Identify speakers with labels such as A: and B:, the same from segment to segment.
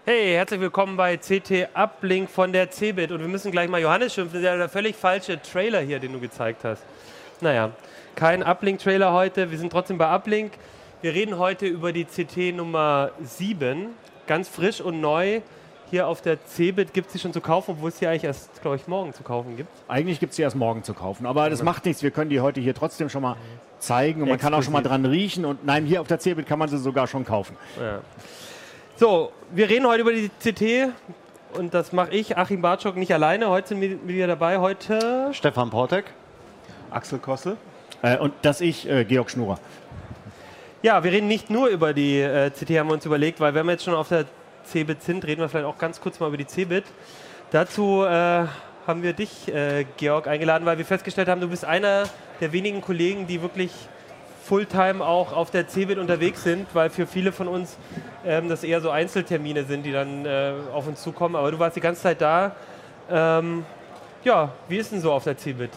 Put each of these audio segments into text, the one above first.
A: Hey, herzlich willkommen bei CT Uplink von der CeBIT. Und wir müssen gleich mal Johannes schimpfen, das ist ja der völlig falsche Trailer hier, den du gezeigt hast. Naja, kein Uplink-Trailer heute, wir sind trotzdem bei Uplink. Wir reden heute über die CT Nummer 7, ganz frisch und neu. Hier auf der CeBIT gibt es sie schon zu kaufen, obwohl es sie eigentlich erst, glaube ich, morgen zu kaufen gibt.
B: Eigentlich gibt es sie erst morgen zu kaufen, aber das macht nichts. Wir können die heute hier trotzdem schon mal zeigen und man kann auch schon mal dran riechen. Und nein, hier auf der CeBIT kann man sie sogar schon kaufen.
A: Ja. So, wir reden heute über die CT und das mache ich, Achim Bartschok, nicht alleine. Heute sind wir wieder dabei. Heute
C: Stefan Portek,
D: Axel Kossel
B: Und das ich, Georg Schnurer.
A: Ja, wir reden nicht nur über die CT, haben wir uns überlegt, weil wenn wir jetzt schon auf der CeBIT sind, reden wir vielleicht auch ganz kurz mal über die CeBIT. Dazu haben wir dich, Georg, eingeladen, weil wir festgestellt haben, du bist einer der wenigen Kollegen, die wirklich Fulltime auch auf der CeBIT unterwegs sind, weil für viele von uns das eher so Einzeltermine sind, die dann auf uns zukommen. Aber du warst die ganze Zeit da. Ja, wie ist denn so auf der CeBIT?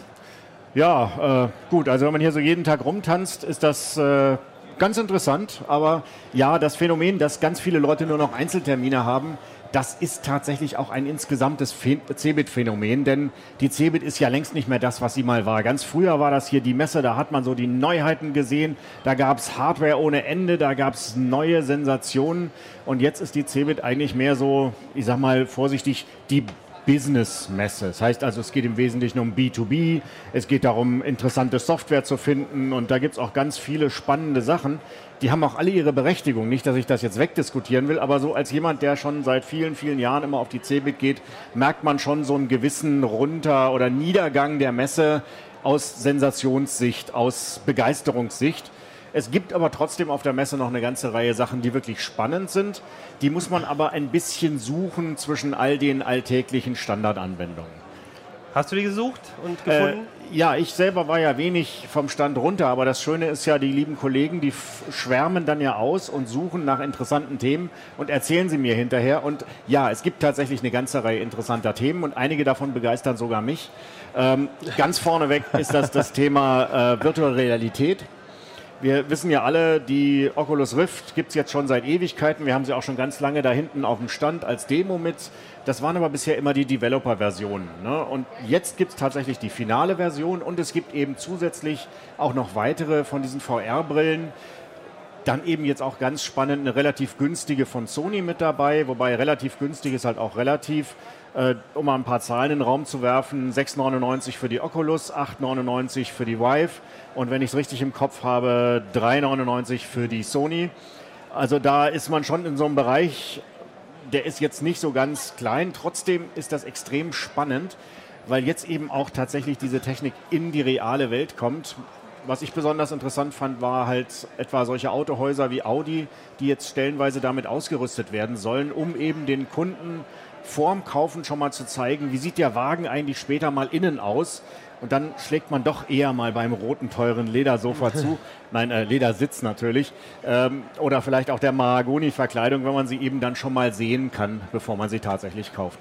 B: Ja, gut, also wenn man hier so jeden Tag rumtanzt, ist das ganz interessant. Aber ja, das Phänomen, dass ganz viele Leute nur noch Einzeltermine haben, das ist tatsächlich auch ein insgesamtes CeBIT-Phänomen, denn die CeBIT ist ja längst nicht mehr das, was sie mal war. Ganz früher war das hier die Messe, da hat man so die Neuheiten gesehen, da gab es Hardware ohne Ende, da gab es neue Sensationen und jetzt ist die CeBIT eigentlich mehr so, ich sag mal vorsichtig, die Business-Messe. Das heißt also, es geht im Wesentlichen um B2B, es geht darum, interessante Software zu finden und da gibt es auch ganz viele spannende Sachen. Die haben auch alle ihre Berechtigung. Nicht, dass ich das jetzt wegdiskutieren will, aber so als jemand, der schon seit vielen, vielen Jahren immer auf die CeBIT geht, merkt man schon so einen gewissen Runter- oder Niedergang der Messe aus Sensationssicht, aus Begeisterungssicht. Es gibt aber trotzdem auf der Messe noch eine ganze Reihe Sachen, die wirklich spannend sind. Die muss man aber ein bisschen suchen zwischen all den alltäglichen Standardanwendungen.
A: Hast du die gesucht und gefunden?
B: Ja, ich selber war ja wenig vom Stand runter, aber das Schöne ist ja, die lieben Kollegen, die schwärmen dann ja aus und suchen nach interessanten Themen und erzählen sie mir hinterher. Und ja, es gibt tatsächlich eine ganze Reihe interessanter Themen und einige davon begeistern sogar mich. Ganz vorneweg ist das Thema Virtual Realität. Wir wissen ja alle, die Oculus Rift gibt es jetzt schon seit Ewigkeiten. Wir haben sie auch schon ganz lange da hinten auf dem Stand als Demo mit. Das waren aber bisher immer die Developer-Versionen, ne? Und jetzt gibt es tatsächlich die finale Version und es gibt eben zusätzlich auch noch weitere von diesen VR-Brillen. Dann eben jetzt auch ganz spannend eine relativ günstige von Sony mit dabei, wobei relativ günstig ist halt auch relativ. Um mal ein paar Zahlen in den Raum zu werfen, 6,99 für die Oculus, 8,99 für die Vive und wenn ich es richtig im Kopf habe, 3,99 für die Sony. Also da ist man schon in so einem Bereich, der ist jetzt nicht so ganz klein. Trotzdem ist das extrem spannend, weil jetzt eben auch tatsächlich diese Technik in die reale Welt kommt. Was ich besonders interessant fand, war halt etwa solche Autohäuser wie Audi, die jetzt stellenweise damit ausgerüstet werden sollen, um eben den Kunden vorm Kaufen schon mal zu zeigen, wie sieht der Wagen eigentlich später mal innen aus. Und dann schlägt man doch eher mal beim roten, teuren Ledersofa zu. Nein, Ledersitz natürlich. Oder vielleicht auch der Mahagoni-Verkleidung, wenn man sie eben dann schon mal sehen kann, bevor man sie tatsächlich kauft.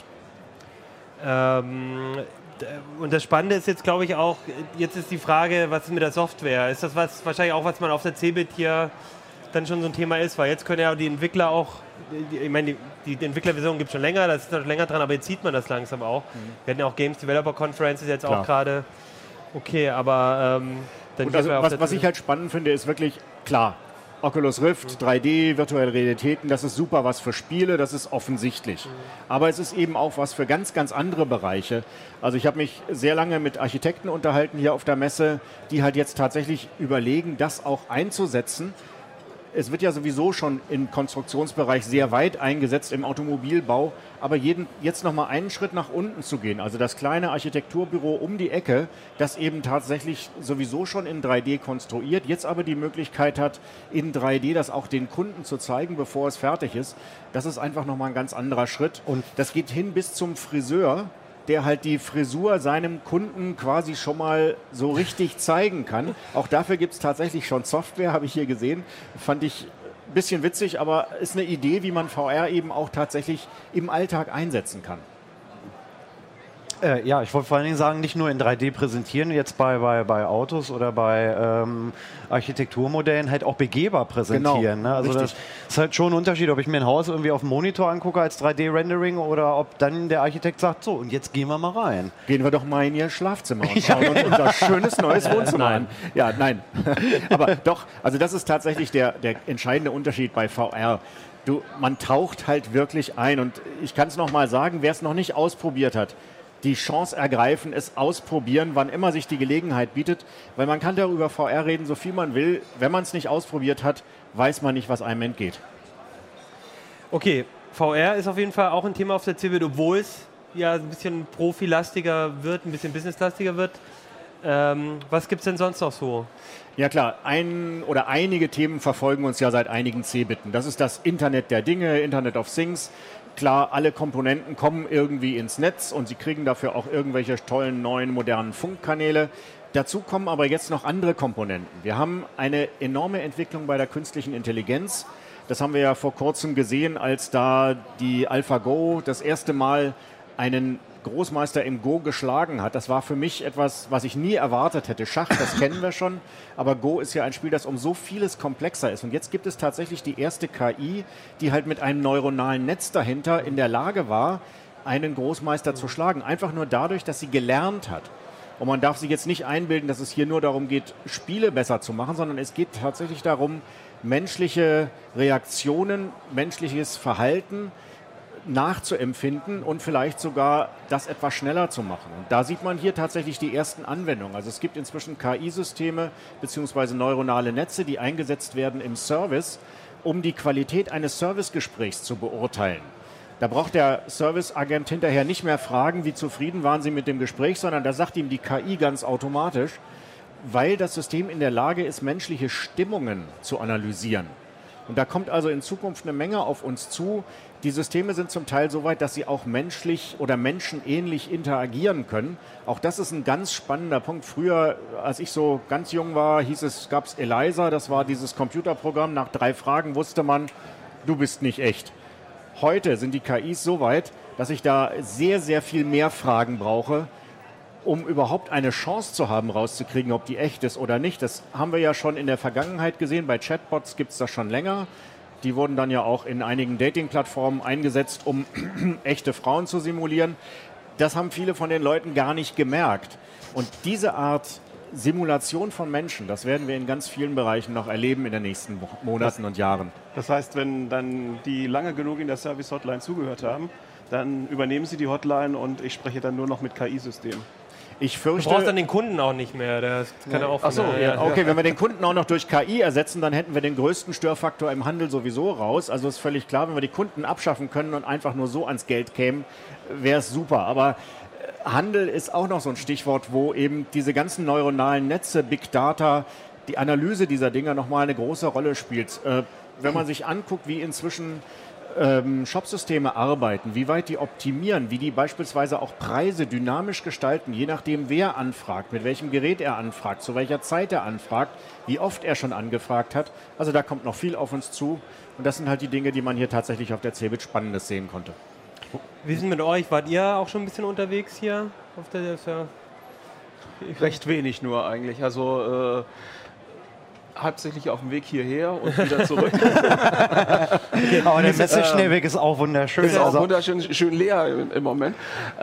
A: Und das Spannende ist jetzt, glaube ich, auch, jetzt ist die Frage, was ist mit der Software? Ist das was wahrscheinlich auch, was man auf der CeBIT hier dann schon so ein Thema ist? Weil jetzt können ja die Entwickler auch, ich meine, die Entwicklerversion gibt es schon länger, das ist noch länger dran, aber jetzt sieht man das langsam auch. Wir hatten ja auch Games Developer Conferences jetzt auch gerade. Okay, aber dann
B: und also, was ich halt spannend finde, ist wirklich, klar, Oculus Rift, 3D, virtuelle Realitäten, das ist super was für Spiele, das ist offensichtlich. Aber es ist eben auch was für ganz, ganz andere Bereiche. Also ich habe mich sehr lange mit Architekten unterhalten hier auf der Messe, die halt jetzt tatsächlich überlegen, das auch einzusetzen. Es wird ja sowieso schon im Konstruktionsbereich sehr weit eingesetzt im Automobilbau, aber jetzt noch mal einen Schritt nach unten zu gehen, also das kleine Architekturbüro um die Ecke, das eben tatsächlich sowieso schon in 3D konstruiert, jetzt aber die Möglichkeit hat, in 3D das auch den Kunden zu zeigen, bevor es fertig ist, das ist einfach noch mal ein ganz anderer Schritt. Und das geht hin bis zum Friseur, der halt die Frisur seinem Kunden quasi schon mal so richtig zeigen kann. Auch dafür gibt es tatsächlich schon Software, habe ich hier gesehen. Fand ich ein bisschen witzig, aber ist eine Idee, wie man VR eben auch tatsächlich im Alltag einsetzen kann.
C: Ja, ich wollte vor allen Dingen sagen, nicht nur in 3D präsentieren, jetzt bei Autos oder bei Architekturmodellen, halt auch begehbar präsentieren.
B: Genau,
C: Ne? Also das ist halt schon ein Unterschied, ob ich mir ein Haus irgendwie auf dem Monitor angucke als 3D-Rendering oder ob dann der Architekt sagt, so, und jetzt gehen wir mal rein.
B: Gehen wir doch mal in Ihr Schlafzimmer und schauen uns unser schönes neues Wohnzimmer an. Ja, nein. Aber doch, also das ist tatsächlich der entscheidende Unterschied bei VR. Man taucht halt wirklich ein. Und ich kann es noch mal sagen, wer es noch nicht ausprobiert hat, die Chance ergreifen, es ausprobieren, wann immer sich die Gelegenheit bietet. Weil man kann darüber VR reden, so viel man will. Wenn man es nicht ausprobiert hat, weiß man nicht, was einem entgeht.
A: Okay, VR ist auf jeden Fall auch ein Thema auf der CeBIT, obwohl es ja ein bisschen profilastiger wird, ein bisschen businesslastiger wird. Was gibt es denn sonst noch so?
B: Ja klar, einige Themen verfolgen uns ja seit einigen CeBITen. Das ist das Internet der Dinge, Internet of Things. Klar, alle Komponenten kommen irgendwie ins Netz und sie kriegen dafür auch irgendwelche tollen, neuen, modernen Funkkanäle. Dazu kommen aber jetzt noch andere Komponenten. Wir haben eine enorme Entwicklung bei der künstlichen Intelligenz. Das haben wir ja vor kurzem gesehen, als da die AlphaGo das erste Mal einen Großmeister im Go geschlagen hat. Das war für mich etwas, was ich nie erwartet hätte. Schach, das kennen wir schon, aber Go ist ja ein Spiel, das um so vieles komplexer ist. Und jetzt gibt es tatsächlich die erste KI, die halt mit einem neuronalen Netz dahinter in der Lage war, einen Großmeister zu schlagen. Einfach nur dadurch, dass sie gelernt hat. Und man darf sich jetzt nicht einbilden, dass es hier nur darum geht, Spiele besser zu machen, sondern es geht tatsächlich darum, menschliche Reaktionen, menschliches Verhalten nachzuempfinden und vielleicht sogar das etwas schneller zu machen. Und da sieht man hier tatsächlich die ersten Anwendungen. Also es gibt inzwischen KI-Systeme bzw. neuronale Netze, die eingesetzt werden im Service, um die Qualität eines Servicegesprächs zu beurteilen. Da braucht der Serviceagent hinterher nicht mehr fragen, wie zufrieden waren Sie mit dem Gespräch, sondern da sagt ihm die KI ganz automatisch, weil das System in der Lage ist, menschliche Stimmungen zu analysieren. Und da kommt also in Zukunft eine Menge auf uns zu. Die Systeme sind zum Teil so weit, dass sie auch menschlich oder menschenähnlich interagieren können. Auch das ist ein ganz spannender Punkt. Früher, als ich so ganz jung war, gab es ELIZA, das war dieses Computerprogramm. Nach 3 Fragen wusste man, du bist nicht echt. Heute sind die KIs so weit, dass ich da sehr, sehr viel mehr Fragen brauche, um überhaupt eine Chance zu haben, rauszukriegen, ob die echt ist oder nicht. Das haben wir ja schon in der Vergangenheit gesehen. Bei Chatbots gibt es das schon länger. Die wurden dann ja auch in einigen Dating-Plattformen eingesetzt, um echte Frauen zu simulieren. Das haben viele von den Leuten gar nicht gemerkt. Und diese Art Simulation von Menschen, das werden wir in ganz vielen Bereichen noch erleben in den nächsten Monaten und Jahren.
D: Das heißt, wenn dann die lange genug in der Service-Hotline zugehört haben, dann übernehmen sie die Hotline und ich spreche dann nur noch mit KI-Systemen.
B: Ich fürchte,
A: du brauchst dann den Kunden auch nicht mehr. Das kann er auch
B: Ach so, ja. Okay, wenn wir den Kunden auch noch durch KI ersetzen, dann hätten wir den größten Störfaktor im Handel sowieso raus. Also ist völlig klar, wenn wir die Kunden abschaffen können und einfach nur so ans Geld kämen, wäre es super. Aber Handel ist auch noch so ein Stichwort, wo eben diese ganzen neuronalen Netze, Big Data, die Analyse dieser Dinger nochmal eine große Rolle spielt. Wenn man sich anguckt, wie inzwischen Shopsysteme arbeiten, wie weit die optimieren, wie die beispielsweise auch Preise dynamisch gestalten, je nachdem wer anfragt, mit welchem Gerät er anfragt, zu welcher Zeit er anfragt, wie oft er schon angefragt hat. Also da kommt noch viel auf uns zu und das sind halt die Dinge, die man hier tatsächlich auf der CeBIT Spannendes sehen konnte.
A: Wie ist es mit euch? Wart ihr auch schon ein bisschen unterwegs hier? Auf der
D: Recht wenig nur eigentlich. Also hauptsächlich auf dem Weg hierher und wieder zurück.
C: Aber der Messeschnellweg ist auch wunderschön.
D: Ist auch wunderschön, schön leer im Moment.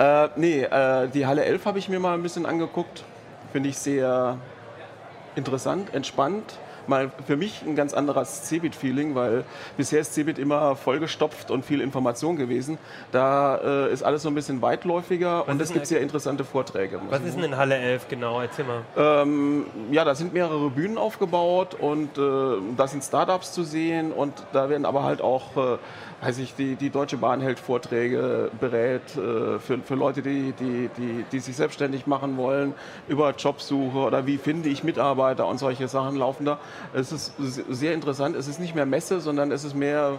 D: Die Halle 11 habe ich mir mal ein bisschen angeguckt. Finde ich sehr interessant, entspannt. Mal für mich ein ganz anderes CeBIT-Feeling, weil bisher ist CeBIT immer vollgestopft und viel Information gewesen. Da ist alles so ein bisschen weitläufiger und es gibt sehr interessante Vorträge.
A: Was ist denn in Halle 11 genau? Erzähl mal.
D: Ja, da sind mehrere Bühnen aufgebaut und da sind Startups zu sehen und da werden aber halt auch die Deutsche Bahn hält Vorträge, berät für Leute, die sich selbstständig machen wollen, über Jobsuche oder wie finde ich Mitarbeiter und solche Sachen laufen da. Es ist sehr interessant. Es ist nicht mehr Messe, sondern es ist mehr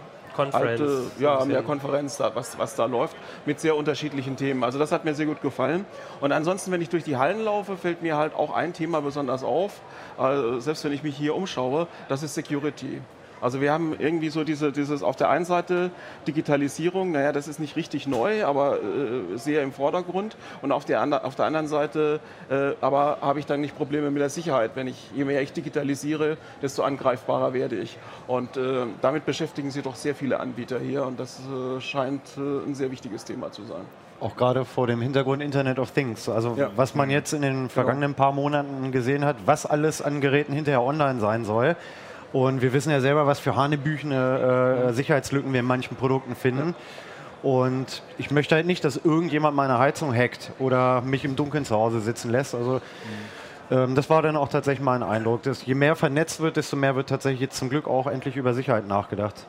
D: mehr Konferenz, was da läuft, mit sehr unterschiedlichen Themen. Also das hat mir sehr gut gefallen. Und ansonsten, wenn ich durch die Hallen laufe, fällt mir halt auch ein Thema besonders auf, selbst wenn ich mich hier umschaue, das ist Security. Also wir haben irgendwie so dieses auf der einen Seite Digitalisierung, naja, das ist nicht richtig neu, aber sehr im Vordergrund. Und auf der anderen Seite aber habe ich dann nicht Probleme mit der Sicherheit. Je mehr ich digitalisiere, desto angreifbarer werde ich. Und damit beschäftigen sich doch sehr viele Anbieter hier und das scheint ein sehr wichtiges Thema zu sein.
C: Auch gerade vor dem Hintergrund Internet of Things. Also was man jetzt in den vergangenen paar Monaten gesehen hat, was alles an Geräten hinterher online sein soll. Und wir wissen ja selber, was für hanebüchene Sicherheitslücken wir in manchen Produkten finden. Und ich möchte halt nicht, dass irgendjemand meine Heizung hackt oder mich im Dunkeln zu Hause sitzen lässt. Also das war dann auch tatsächlich mein Eindruck. Dass je mehr vernetzt wird, desto mehr wird tatsächlich jetzt zum Glück auch endlich über Sicherheit nachgedacht.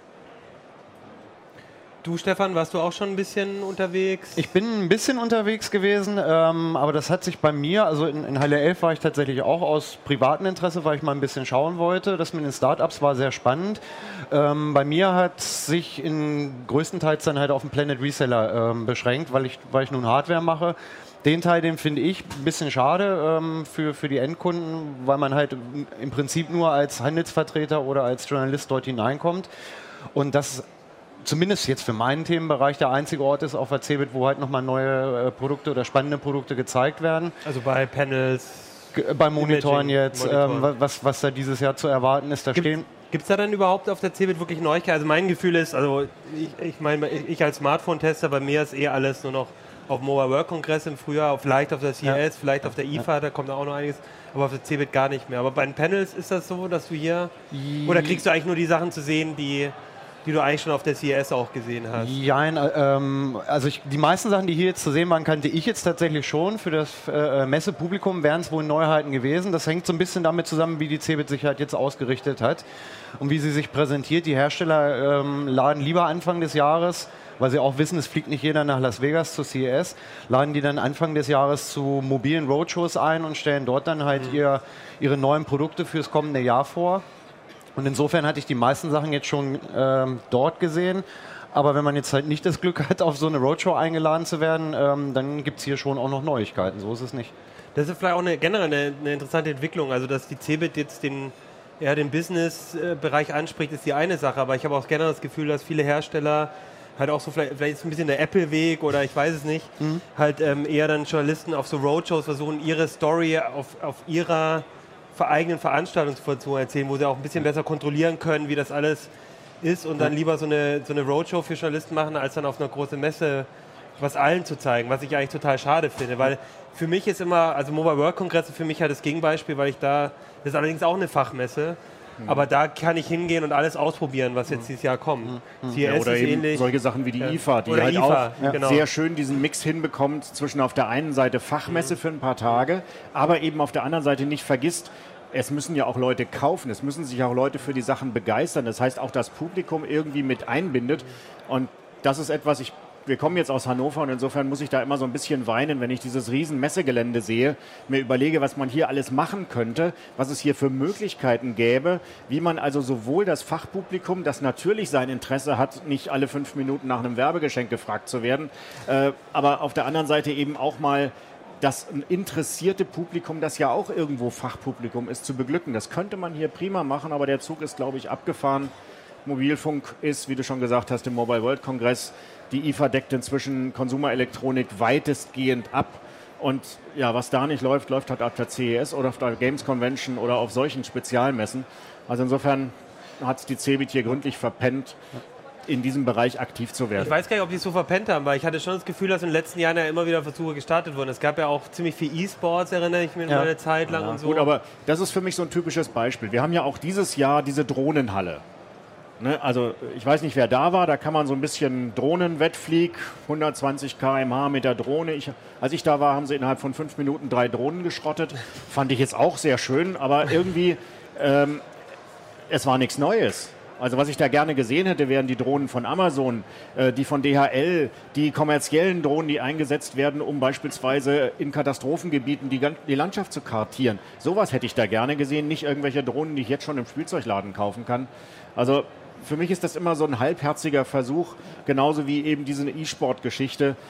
A: Du, Stefan, warst du auch schon ein bisschen unterwegs?
C: Ich bin ein bisschen unterwegs gewesen, aber das hat sich bei mir, also in Halle 11 war ich tatsächlich auch aus privatem Interesse, weil ich mal ein bisschen schauen wollte. Das mit den Startups war sehr spannend. Bei mir hat sich größtenteils dann halt auf den Planet Reseller beschränkt, weil ich nun Hardware mache. Den Teil, den finde ich ein bisschen schade für die Endkunden, weil man halt im Prinzip nur als Handelsvertreter oder als Journalist dort hineinkommt. Und das zumindest jetzt für meinen Themenbereich der einzige Ort ist auf der CeBIT, wo halt nochmal neue Produkte oder spannende Produkte gezeigt werden.
A: Also bei Panels,
C: bei Monitoren
A: Imaging,
C: jetzt, was da dieses Jahr zu erwarten ist.
A: Gibt es da dann überhaupt auf der CeBIT wirklich Neuigkeiten? Also mein Gefühl ist, also ich meine, ich als Smartphone-Tester, bei mir ist alles nur noch auf dem Mobile World Congress im Frühjahr, vielleicht auf der CES, vielleicht auf der IFA, da kommt auch noch einiges, aber auf der CeBIT gar nicht mehr. Aber bei den Panels ist das so, dass du hier, oder kriegst du eigentlich nur die Sachen zu sehen, die du eigentlich schon auf der CES auch gesehen hast?
C: Ja, also die meisten Sachen, die hier jetzt zu sehen waren, kannte ich jetzt tatsächlich schon. Für das Messepublikum wären es wohl Neuheiten gewesen. Das hängt so ein bisschen damit zusammen, wie die CeBIT sich halt jetzt ausgerichtet hat und wie sie sich präsentiert. Die Hersteller laden lieber Anfang des Jahres, weil sie auch wissen, es fliegt nicht jeder nach Las Vegas zur CES, laden die dann Anfang des Jahres zu mobilen Roadshows ein und stellen dort dann halt ihre neuen Produkte fürs kommende Jahr vor. Und insofern hatte ich die meisten Sachen jetzt schon dort gesehen. Aber wenn man jetzt halt nicht das Glück hat, auf so eine Roadshow eingeladen zu werden, dann gibt es hier schon auch noch Neuigkeiten. So ist es nicht.
A: Das ist vielleicht auch generell eine interessante Entwicklung. Also, dass die CeBIT jetzt den Business-Bereich anspricht, ist die eine Sache. Aber ich habe auch generell das Gefühl, dass viele Hersteller halt auch so vielleicht ist ein bisschen der Apple-Weg oder ich weiß es nicht, halt eher dann Journalisten auf so Roadshows versuchen, ihre Story auf ihrer eigenen Veranstaltung zu erzählen, wo sie auch ein bisschen besser kontrollieren können, wie das alles ist und dann lieber so eine Roadshow für Journalisten machen, als dann auf einer großen Messe was allen zu zeigen, was ich eigentlich total schade finde, weil für mich ist immer, also Mobile World Kongresse für mich halt das Gegenbeispiel, weil das ist allerdings auch eine Fachmesse, aber da kann ich hingehen und alles ausprobieren, was jetzt dieses Jahr kommt.
B: CES oder ist eben ähnlich. Solche Sachen wie die IFA, die halt IFA, auch sehr schön diesen Mix hinbekommt zwischen auf der einen Seite Fachmesse für ein paar Tage, aber eben auf der anderen Seite nicht vergisst, es müssen ja auch Leute kaufen, es müssen sich auch Leute für die Sachen begeistern. Das heißt, auch das Publikum irgendwie mit einbindet. Und das ist etwas, wir kommen jetzt aus Hannover und insofern muss ich da immer so ein bisschen weinen, wenn ich dieses riesen Messegelände sehe, mir überlege, was man hier alles machen könnte, was es hier für Möglichkeiten gäbe, wie man also sowohl das Fachpublikum, das natürlich sein Interesse hat, nicht alle 5 Minuten nach einem Werbegeschenk gefragt zu werden, aber auf der anderen Seite eben auch mal das interessierte Publikum, das ja auch irgendwo Fachpublikum ist, zu beglücken. Das könnte man hier prima machen, aber der Zug ist, glaube ich, abgefahren. Mobilfunk ist, wie du schon gesagt hast, im Mobile World Congress. Die IFA deckt inzwischen Konsumerelektronik weitestgehend ab. Und ja, was da nicht läuft, läuft halt auf der CES oder auf der Games Convention oder auf solchen Spezialmessen. Also insofern hat die CeBIT hier gründlich verpennt, in diesem Bereich aktiv zu werden.
A: Ich weiß gar nicht, ob die es so verpennt haben, weil ich hatte schon das Gefühl, dass in den letzten Jahren ja immer wieder Versuche gestartet wurden. Es gab ja auch ziemlich viel E-Sports, erinnere ich mich, eine Zeit lang und so.
B: Gut, aber das ist für mich so ein typisches Beispiel. Wir haben ja auch dieses Jahr diese Drohnenhalle. Ne? Also ich weiß nicht, wer da war, da kann man so ein bisschen Drohnenwettflieg, 120 km/h mit der Drohne. Als ich da war, haben sie innerhalb von 5 Minuten 3 Drohnen geschrottet. Fand ich jetzt auch sehr schön, aber irgendwie, es war nichts Neues. Also was ich da gerne gesehen hätte, wären die Drohnen von Amazon, die von DHL, die kommerziellen Drohnen, die eingesetzt werden, um beispielsweise in Katastrophengebieten die Landschaft zu kartieren. Sowas hätte ich da gerne gesehen, nicht irgendwelche Drohnen, die ich jetzt schon im Spielzeugladen kaufen kann. Also für mich ist das immer so ein halbherziger Versuch, genauso wie eben diese E-Sport-Geschichte.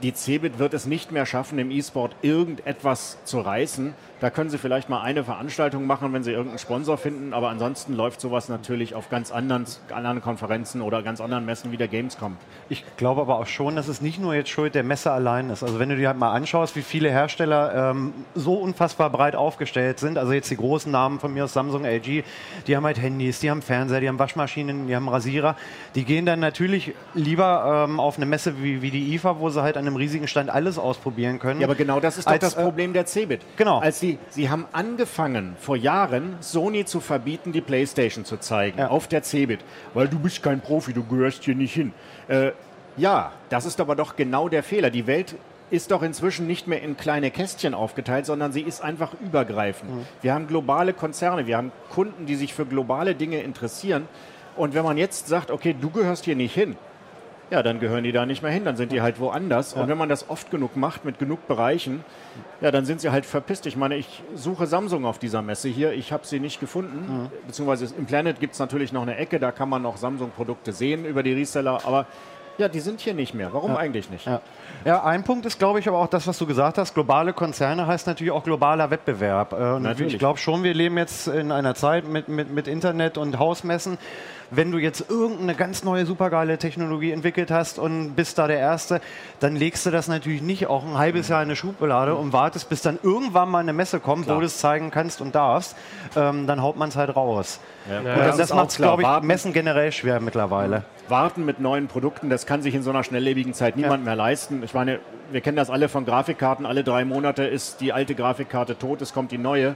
B: die CeBIT wird es nicht mehr schaffen, im E-Sport irgendetwas zu reißen. Da können sie vielleicht mal eine Veranstaltung machen, wenn sie irgendeinen Sponsor finden, aber ansonsten läuft sowas natürlich auf ganz anderen Konferenzen oder ganz anderen Messen wie der Gamescom.
C: Ich glaube aber auch schon, dass es nicht nur jetzt Schuld der Messe allein ist. Also wenn du dir halt mal anschaust, wie viele Hersteller so unfassbar breit aufgestellt sind, also jetzt die großen Namen von mir aus Samsung, LG, die haben halt Handys, die haben Fernseher, die haben Waschmaschinen, die haben Rasierer, die gehen dann natürlich lieber auf eine Messe wie die IFA, wo sie halt an einem riesigen Stand alles ausprobieren können.
B: Ja, aber genau das ist doch das Problem der CeBIT.
C: Genau.
B: Sie haben angefangen, vor Jahren Sony zu verbieten, die PlayStation zu zeigen, auf der CeBIT. Weil du bist kein Profi, du gehörst hier nicht hin. Ja, das ist aber doch genau der Fehler. Die Welt ist doch inzwischen nicht mehr in kleine Kästchen aufgeteilt, sondern sie ist einfach übergreifend. Wir haben globale Konzerne, wir haben Kunden, die sich für globale Dinge interessieren. Und wenn man jetzt sagt, okay, du gehörst hier nicht hin, ja, dann gehören die da nicht mehr hin, dann sind die halt woanders. Und wenn man das oft genug macht, mit genug Bereichen, ja, dann sind sie halt verpisst. Ich meine, ich suche Samsung auf dieser Messe hier, ich habe sie nicht gefunden. Beziehungsweise im Planet gibt es natürlich noch eine Ecke, da kann man noch Samsung-Produkte sehen über die Reseller, aber ja, die sind hier nicht mehr. Warum eigentlich nicht?
C: Ja, ein Punkt ist, glaube ich, aber auch das, was du gesagt hast, globale Konzerne heißt natürlich auch globaler Wettbewerb. Ich glaube schon, wir leben jetzt in einer Zeit mit Internet und Hausmessen. Wenn du jetzt irgendeine ganz neue, supergeile Technologie entwickelt hast und bist da der Erste, dann legst du das natürlich nicht auch ein halbes Jahr in eine Schublade und wartest, bis dann irgendwann mal eine Messe kommt, wo du es zeigen kannst und darfst. Dann haut man es halt raus. Und das macht es, glaube ich, Messen generell schwer mittlerweile.
B: Warten mit neuen Produkten, das kann sich in so einer schnelllebigen Zeit niemand mehr leisten. Ich meine, wir kennen das alle von Grafikkarten. Alle 3 Monate ist die alte Grafikkarte tot, es kommt die neue.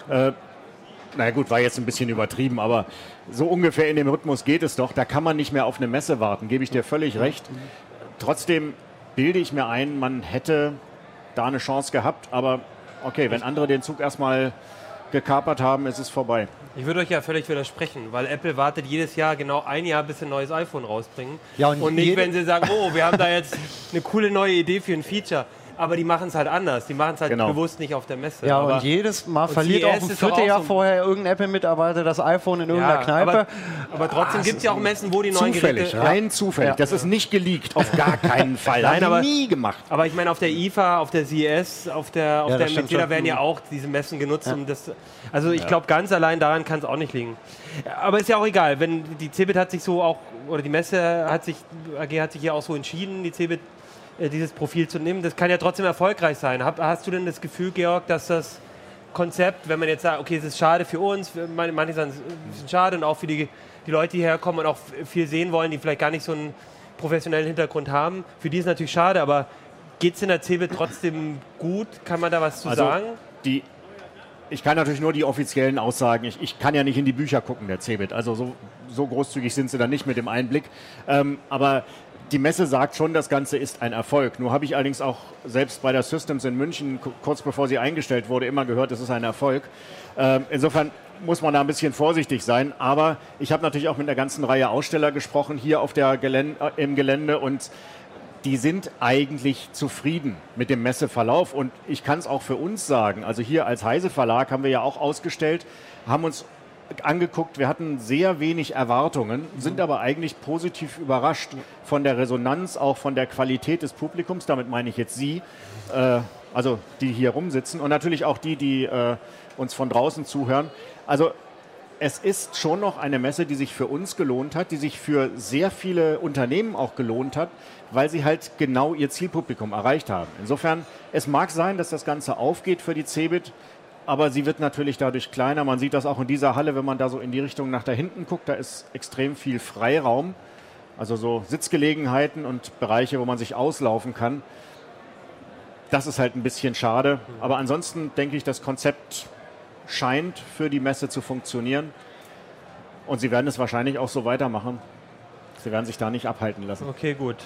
B: Na gut, war jetzt ein bisschen übertrieben, aber so ungefähr in dem Rhythmus geht es doch. Da kann man nicht mehr auf eine Messe warten, gebe ich dir völlig recht. Trotzdem bilde ich mir ein, man hätte da eine Chance gehabt, aber okay, wenn andere den Zug erstmal gekapert haben, ist es vorbei.
A: Ich würde euch ja völlig widersprechen, weil Apple wartet jedes Jahr genau ein Jahr, bis sie ein neues iPhone rausbringen.
C: Ja,
A: und nicht, wenn sie sagen, oh, wir haben da jetzt eine coole neue Idee für ein Feature. Aber die machen es halt anders. Die machen es halt bewusst nicht auf der Messe.
C: Ja,
A: aber
C: und jedes Mal verliert auch ein Vierteljahr vorher irgendein Apple-Mitarbeiter das iPhone in irgendeiner Kneipe.
A: Aber trotzdem gibt es ja auch Messen, wo die neuen Geräte...
B: Rein zufällig. Das ist nicht geleakt. Auf gar keinen Fall.
A: Nein, aber
B: nie gemacht.
A: Aber ich meine, auf der IFA, auf der CES, auf der MWC, da werden ja auch diese Messen genutzt. Um das, also ich glaube, ganz allein daran kann es auch nicht liegen. Aber ist ja auch egal. Wenn die CeBIT hat sich so auch, oder die Messe hat sich, AG hat sich ja auch so entschieden, die CeBIT dieses Profil zu nehmen. Das kann ja trotzdem erfolgreich sein. Hast du denn das Gefühl, Georg, dass das Konzept, wenn man jetzt sagt, okay, es ist schade für uns, manche sagen, es ist schade und auch für die Leute, die herkommen und auch viel sehen wollen, die vielleicht gar nicht so einen professionellen Hintergrund haben, für die ist es natürlich schade, aber geht es in der CeBIT trotzdem gut? Kann man da was zu sagen?
B: Ich kann natürlich nur die offiziellen Aussagen, ich kann ja nicht in die Bücher gucken, der CeBIT, also so großzügig sind sie dann nicht mit dem Einblick, aber die Messe sagt schon, das Ganze ist ein Erfolg. Nur habe ich allerdings auch selbst bei der Systems in München, kurz bevor sie eingestellt wurde, immer gehört, es ist ein Erfolg. Insofern muss man da ein bisschen vorsichtig sein. Aber ich habe natürlich auch mit einer ganzen Reihe Aussteller gesprochen hier auf im Gelände und die sind eigentlich zufrieden mit dem Messeverlauf. Und ich kann es auch für uns sagen. Also hier als Heise Verlag haben wir ja auch ausgestellt, haben uns angeguckt, wir hatten sehr wenig Erwartungen, sind aber eigentlich positiv überrascht von der Resonanz, auch von der Qualität des Publikums, damit meine ich jetzt Sie, also die hier rumsitzen und natürlich auch die uns von draußen zuhören. Also es ist schon noch eine Messe, die sich für uns gelohnt hat, die sich für sehr viele Unternehmen auch gelohnt hat, weil sie halt genau ihr Zielpublikum erreicht haben. Insofern, es mag sein, dass das Ganze aufgeht für die CeBIT, aber sie wird natürlich dadurch kleiner. Man sieht das auch in dieser Halle, wenn man da so in die Richtung nach da hinten guckt. Da ist extrem viel Freiraum, also so Sitzgelegenheiten und Bereiche, wo man sich auslaufen kann. Das ist halt ein bisschen schade. Aber ansonsten denke ich, das Konzept scheint für die Messe zu funktionieren. Und sie werden es wahrscheinlich auch so weitermachen. Sie werden sich da nicht abhalten lassen.
A: Okay, gut.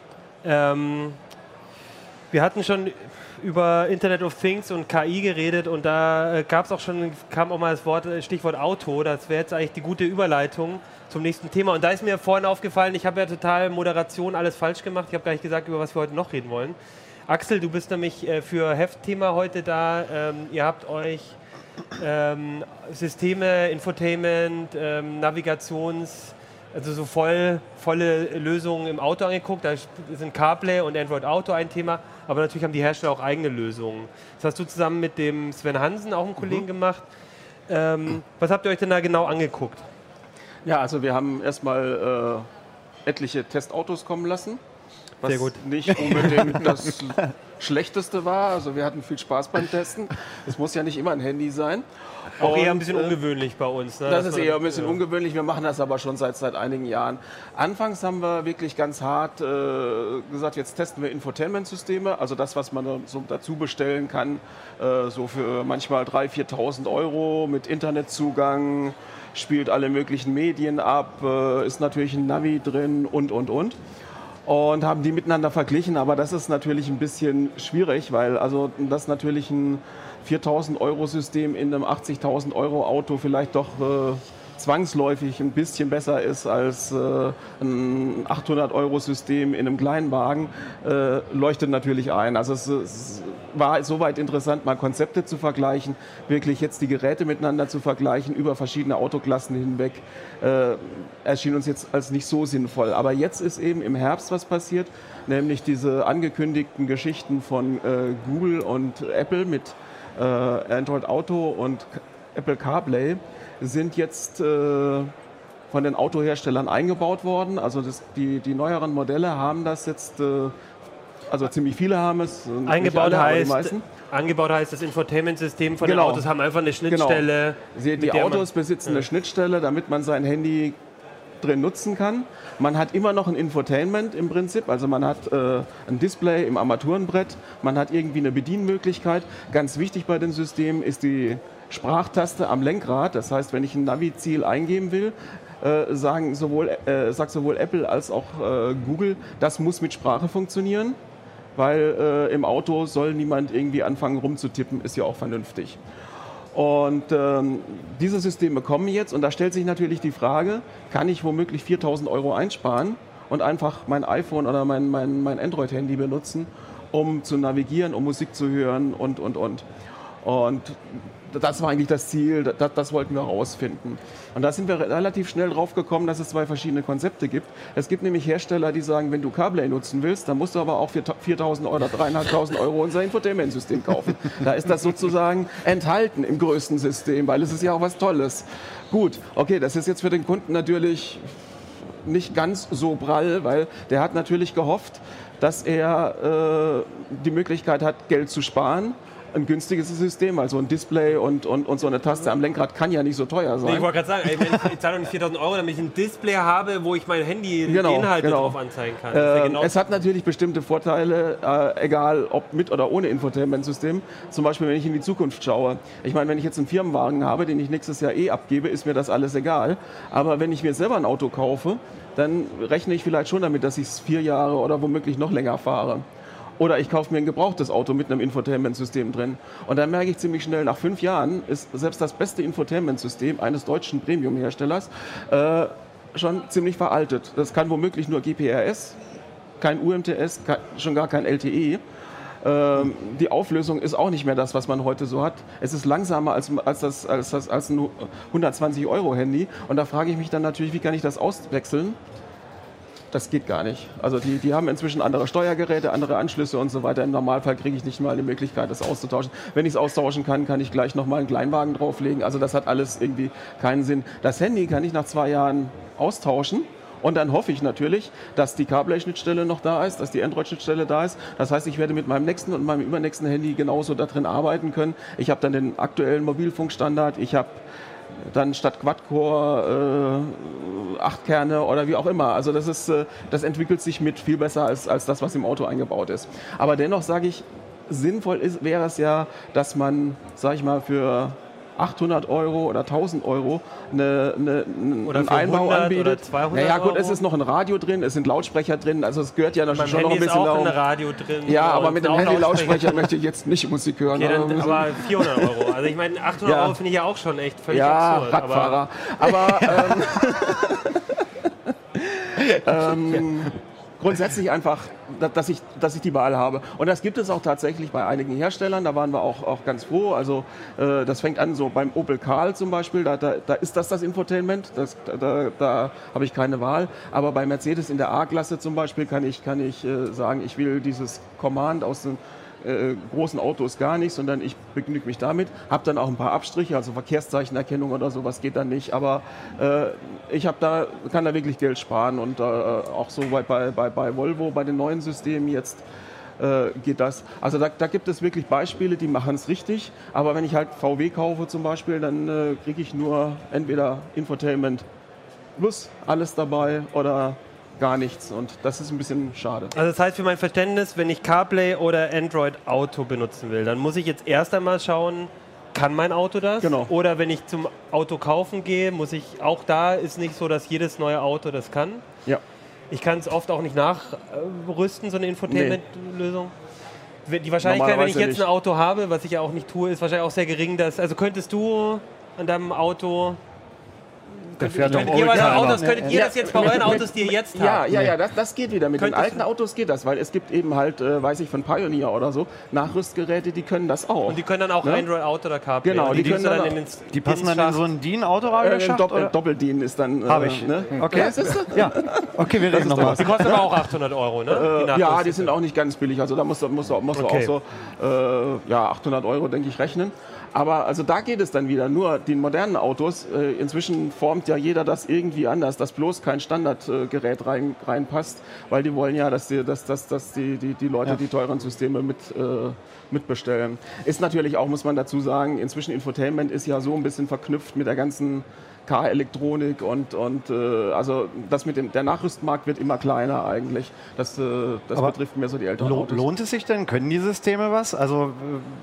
A: Wir hatten schon über Internet of Things und KI geredet und da kam auch mal das Stichwort Auto. Das wäre jetzt eigentlich die gute Überleitung zum nächsten Thema. Und da ist mir vorhin aufgefallen, ich habe ja total Moderation alles falsch gemacht. Ich habe gar nicht gesagt, über was wir heute noch reden wollen. Axel, du bist nämlich für Heftthema heute da. Ihr habt euch Systeme, Infotainment, also so volle Lösungen im Auto angeguckt. Da sind CarPlay und Android Auto ein Thema, aber natürlich haben die Hersteller auch eigene Lösungen. Das hast du zusammen mit dem Sven Hansen, auch einem Kollegen, gemacht. Was habt ihr euch denn da genau angeguckt?
D: Ja, also wir haben erstmal etliche Testautos kommen lassen, was
A: Sehr gut.
D: nicht unbedingt das Schlechteste war. Also wir hatten viel Spaß beim Testen. Es muss ja nicht immer ein Handy sein.
A: Auch eher ein bisschen ungewöhnlich bei uns. Ne?
D: Das ist eher ein bisschen ungewöhnlich. Wir machen das aber schon seit einigen Jahren. Anfangs haben wir wirklich ganz hart gesagt, jetzt testen wir Infotainment-Systeme, also das, was man so dazu bestellen kann, so für manchmal 3.000, 4.000 Euro mit Internetzugang, spielt alle möglichen Medien ab, ist natürlich ein Navi drin und. Und haben die miteinander verglichen, aber das ist natürlich ein bisschen schwierig, weil also das natürlich ein 4.000 Euro System in einem 80.000 Euro Auto vielleicht doch zwangsläufig ein bisschen besser ist als ein 800 Euro System in einem Kleinwagen, leuchtet natürlich ein. Also es war soweit interessant, mal Konzepte zu vergleichen, wirklich jetzt die Geräte miteinander zu vergleichen, über verschiedene Autoklassen hinweg, erschien uns jetzt als nicht so sinnvoll. Aber jetzt ist eben im Herbst was passiert, nämlich diese angekündigten Geschichten von Google und Apple mit Android Auto und Apple CarPlay sind jetzt von den Autoherstellern eingebaut worden. Also die neueren Modelle haben das jetzt, also ziemlich viele haben es.
A: Eingebaut heißt, das Infotainment-System von den Autos haben einfach eine Schnittstelle.
D: Genau. Die Autos besitzen eine Schnittstelle, damit man sein Handy drin nutzen kann. Man hat immer noch ein Infotainment im Prinzip, also man hat ein Display im Armaturenbrett, man hat irgendwie eine Bedienmöglichkeit. Ganz wichtig bei den Systemen ist die Sprachtaste am Lenkrad. Das heißt, wenn ich ein Navi-Ziel eingeben will, sagt sowohl Apple als auch Google, das muss mit Sprache funktionieren, weil im Auto soll niemand irgendwie anfangen rumzutippen, ist ja auch vernünftig. Und diese Systeme kommen jetzt und da stellt sich natürlich die Frage, kann ich womöglich 4.000 Euro einsparen und einfach mein iPhone oder mein Android-Handy benutzen, um zu navigieren, um Musik zu hören und. Und das war eigentlich das Ziel, das wollten wir rausfinden. Und da sind wir relativ schnell drauf gekommen, dass es zwei verschiedene Konzepte gibt. Es gibt nämlich Hersteller, die sagen, wenn du CarPlay nutzen willst, dann musst du aber auch für 4.000 oder 3.500 Euro unser Infotainment-System kaufen. Da ist das sozusagen enthalten im größten System, weil es ist ja auch was Tolles. Gut, okay, das ist jetzt für den Kunden natürlich nicht ganz so prall, weil der hat natürlich gehofft, dass er die Möglichkeit hat, Geld zu sparen. Ein günstiges System, also ein Display und so eine Taste am Lenkrad kann ja nicht so teuer sein.
A: Nee, ich wollte gerade sagen, ich zahle doch nicht 4.000 Euro, damit ich ein Display habe, wo ich mein Handy die Inhalte drauf anzeigen kann.
D: Es hat natürlich bestimmte Vorteile, egal ob mit oder ohne Infotainment-System. Zum Beispiel, wenn ich in die Zukunft schaue. Ich meine, wenn ich jetzt einen Firmenwagen habe, den ich nächstes Jahr abgebe, ist mir das alles egal. Aber wenn ich mir selber ein Auto kaufe, dann rechne ich vielleicht schon damit, dass ich es 4 Jahre oder womöglich noch länger fahre. Oder ich kaufe mir ein gebrauchtes Auto mit einem Infotainment-System drin. Und dann merke ich ziemlich schnell, nach 5 Jahren ist selbst das beste Infotainment-System eines deutschen Premium-Herstellers schon ziemlich veraltet. Das kann womöglich nur GPRS, kein UMTS, schon gar kein LTE. Die Auflösung ist auch nicht mehr das, was man heute so hat. Es ist langsamer als ein 120-Euro-Handy. Und da frage ich mich dann natürlich, wie kann ich das auswechseln? Das geht gar nicht. Also die haben inzwischen andere Steuergeräte, andere Anschlüsse und so weiter. Im Normalfall kriege ich nicht mal die Möglichkeit, das auszutauschen. Wenn ich es austauschen kann, kann ich gleich nochmal einen Kleinwagen drauflegen. Also das hat alles irgendwie keinen Sinn. Das Handy kann ich nach 2 Jahren austauschen. Und dann hoffe ich natürlich, dass die CarPlay-Schnittstelle noch da ist, dass die Android-Schnittstelle da ist. Das heißt, ich werde mit meinem nächsten und meinem übernächsten Handy genauso da drin arbeiten können. Ich habe dann den aktuellen Mobilfunkstandard. Ich habe dann statt Quad-Core 8 Kerne oder wie auch immer. Also das entwickelt sich mit viel besser als das, was im Auto eingebaut ist. Aber dennoch sage ich, sinnvoll wäre es ja, dass man, sage ich mal, für 800 Euro oder 1000 Euro einen Einbau anbietet.
A: Oder 200
D: naja, gut,
A: Euro.
D: Es ist noch ein Radio drin, es sind Lautsprecher drin, also es gehört ja schon noch ein bisschen
A: darum.
D: darum.
A: Ein Radio drin.
D: Ja, aber mit dem Handy-Lautsprecher möchte ich jetzt nicht Musik hören.
A: Okay, dann, aber 400 Euro. Also ich meine, 800 Euro finde ich ja auch schon echt völlig absurd.
D: Radfahrer. grundsätzlich einfach, dass ich die Wahl habe. Und das gibt es auch tatsächlich bei einigen Herstellern, da waren wir auch ganz froh. Also das fängt an so beim Opel Karl zum Beispiel, da ist das Infotainment, da habe ich keine Wahl. Aber bei Mercedes in der A-Klasse zum Beispiel kann ich sagen, ich will dieses Command aus den großen Autos gar nicht, sondern ich begnüge mich damit. Habe dann auch ein paar Abstriche, also Verkehrszeichenerkennung oder sowas geht dann nicht. Aber ich kann da wirklich Geld sparen und auch so bei Volvo, bei den neuen Systemen jetzt geht das. Also da gibt es wirklich Beispiele, die machen es richtig. Aber wenn ich halt VW kaufe zum Beispiel, dann kriege ich nur entweder Infotainment plus alles dabei oder gar nichts und das ist ein bisschen schade.
A: Also das heißt für mein Verständnis, wenn ich CarPlay oder Android Auto benutzen will, dann muss ich jetzt erst einmal schauen, kann mein Auto das?
D: Genau.
A: Oder wenn ich zum Auto kaufen gehe, muss ich, auch da ist nicht so, dass jedes neue Auto das kann.
D: Ja.
A: Ich kann es oft auch nicht nachrüsten, so eine Infotainment-Lösung. Die Wahrscheinlichkeit, wenn ich jetzt ein Auto habe, was ich ja auch nicht tue, ist wahrscheinlich auch sehr gering. Also könntest du an deinem Auto... Könntet ihr das jetzt bei euren Autos, die ihr jetzt habt?
D: Ja, das geht wieder. Mit den alten Autos geht das, weil es gibt eben halt, weiß ich, von Pioneer oder so, Nachrüstgeräte, die können das auch.
A: Und die können dann auch Android Auto oder CarPlay.
D: Genau,
A: die
D: können dann
C: die passen dann in so einen DIN-Autoradio-Schacht?
D: Doppel-DIN ist dann...
C: Habe ich.
D: Ne?
C: Okay. Ja, okay, wir reden nochmal.
A: Die kosten aber auch 800 Euro, ne?
D: Ja, die sind auch nicht ganz billig. Also da musst du auch so 800 Euro, denke ich, rechnen. Aber also da geht es dann wieder. Nur die modernen Autos, inzwischen formt ja jeder das irgendwie anders, dass bloß kein Standardgerät reinpasst, weil die wollen ja, dass die Leute die teuren Systeme mitbestellen. Ist natürlich auch, muss man dazu sagen, inzwischen Infotainment ist ja so ein bisschen verknüpft mit der ganzen Car-Elektronik und also das der Nachrüstmarkt wird immer kleiner eigentlich. Das betrifft mehr so die älteren Autos.
C: Lohnt es sich denn? Können die Systeme was? Also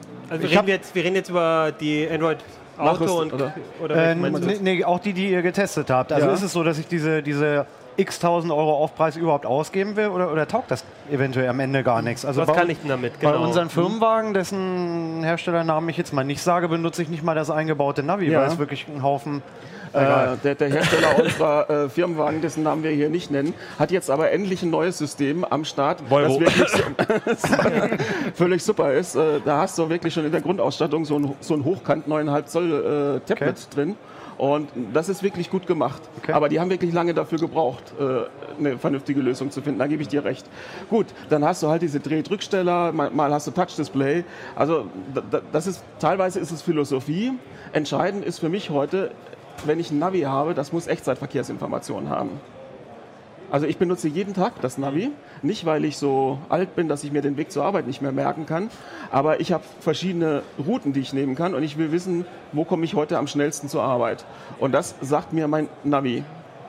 A: wir reden jetzt über die Android Auto oder
C: nee, auch die ihr getestet habt. Also ist es so, dass ich diese x-tausend Euro Aufpreis überhaupt ausgeben will oder taugt das eventuell am Ende gar nichts? Also
A: was kann ich denn damit? Genau.
C: Bei unseren Firmenwagen, dessen Herstellernamen ich jetzt mal nicht sage, benutze ich nicht mal das eingebaute Navi, weil es wirklich ein Haufen...
D: Der Hersteller unserer Firmenwagen, dessen Namen wir hier nicht nennen, hat jetzt aber endlich ein neues System am Start,
A: Volvo.
D: das wirklich völlig super ist. Da hast du wirklich schon in der Grundausstattung so ein Hochkant 9,5 Zoll Tablet drin. Und das ist wirklich gut gemacht. Okay. Aber die haben wirklich lange dafür gebraucht, eine vernünftige Lösung zu finden. Da gebe ich dir recht. Gut, dann hast du halt diese Dreh-Drücksteller, mal hast du Touch-Display. Also teilweise ist es Philosophie. Entscheidend ist für mich heute, wenn ich ein Navi habe, das muss Echtzeitverkehrsinformationen haben. Also ich benutze jeden Tag das Navi, nicht weil ich so alt bin, dass ich mir den Weg zur Arbeit nicht mehr merken kann, aber ich habe verschiedene Routen, die ich nehmen kann und ich will wissen, wo komme ich heute am schnellsten zur Arbeit. Und das sagt mir mein Navi.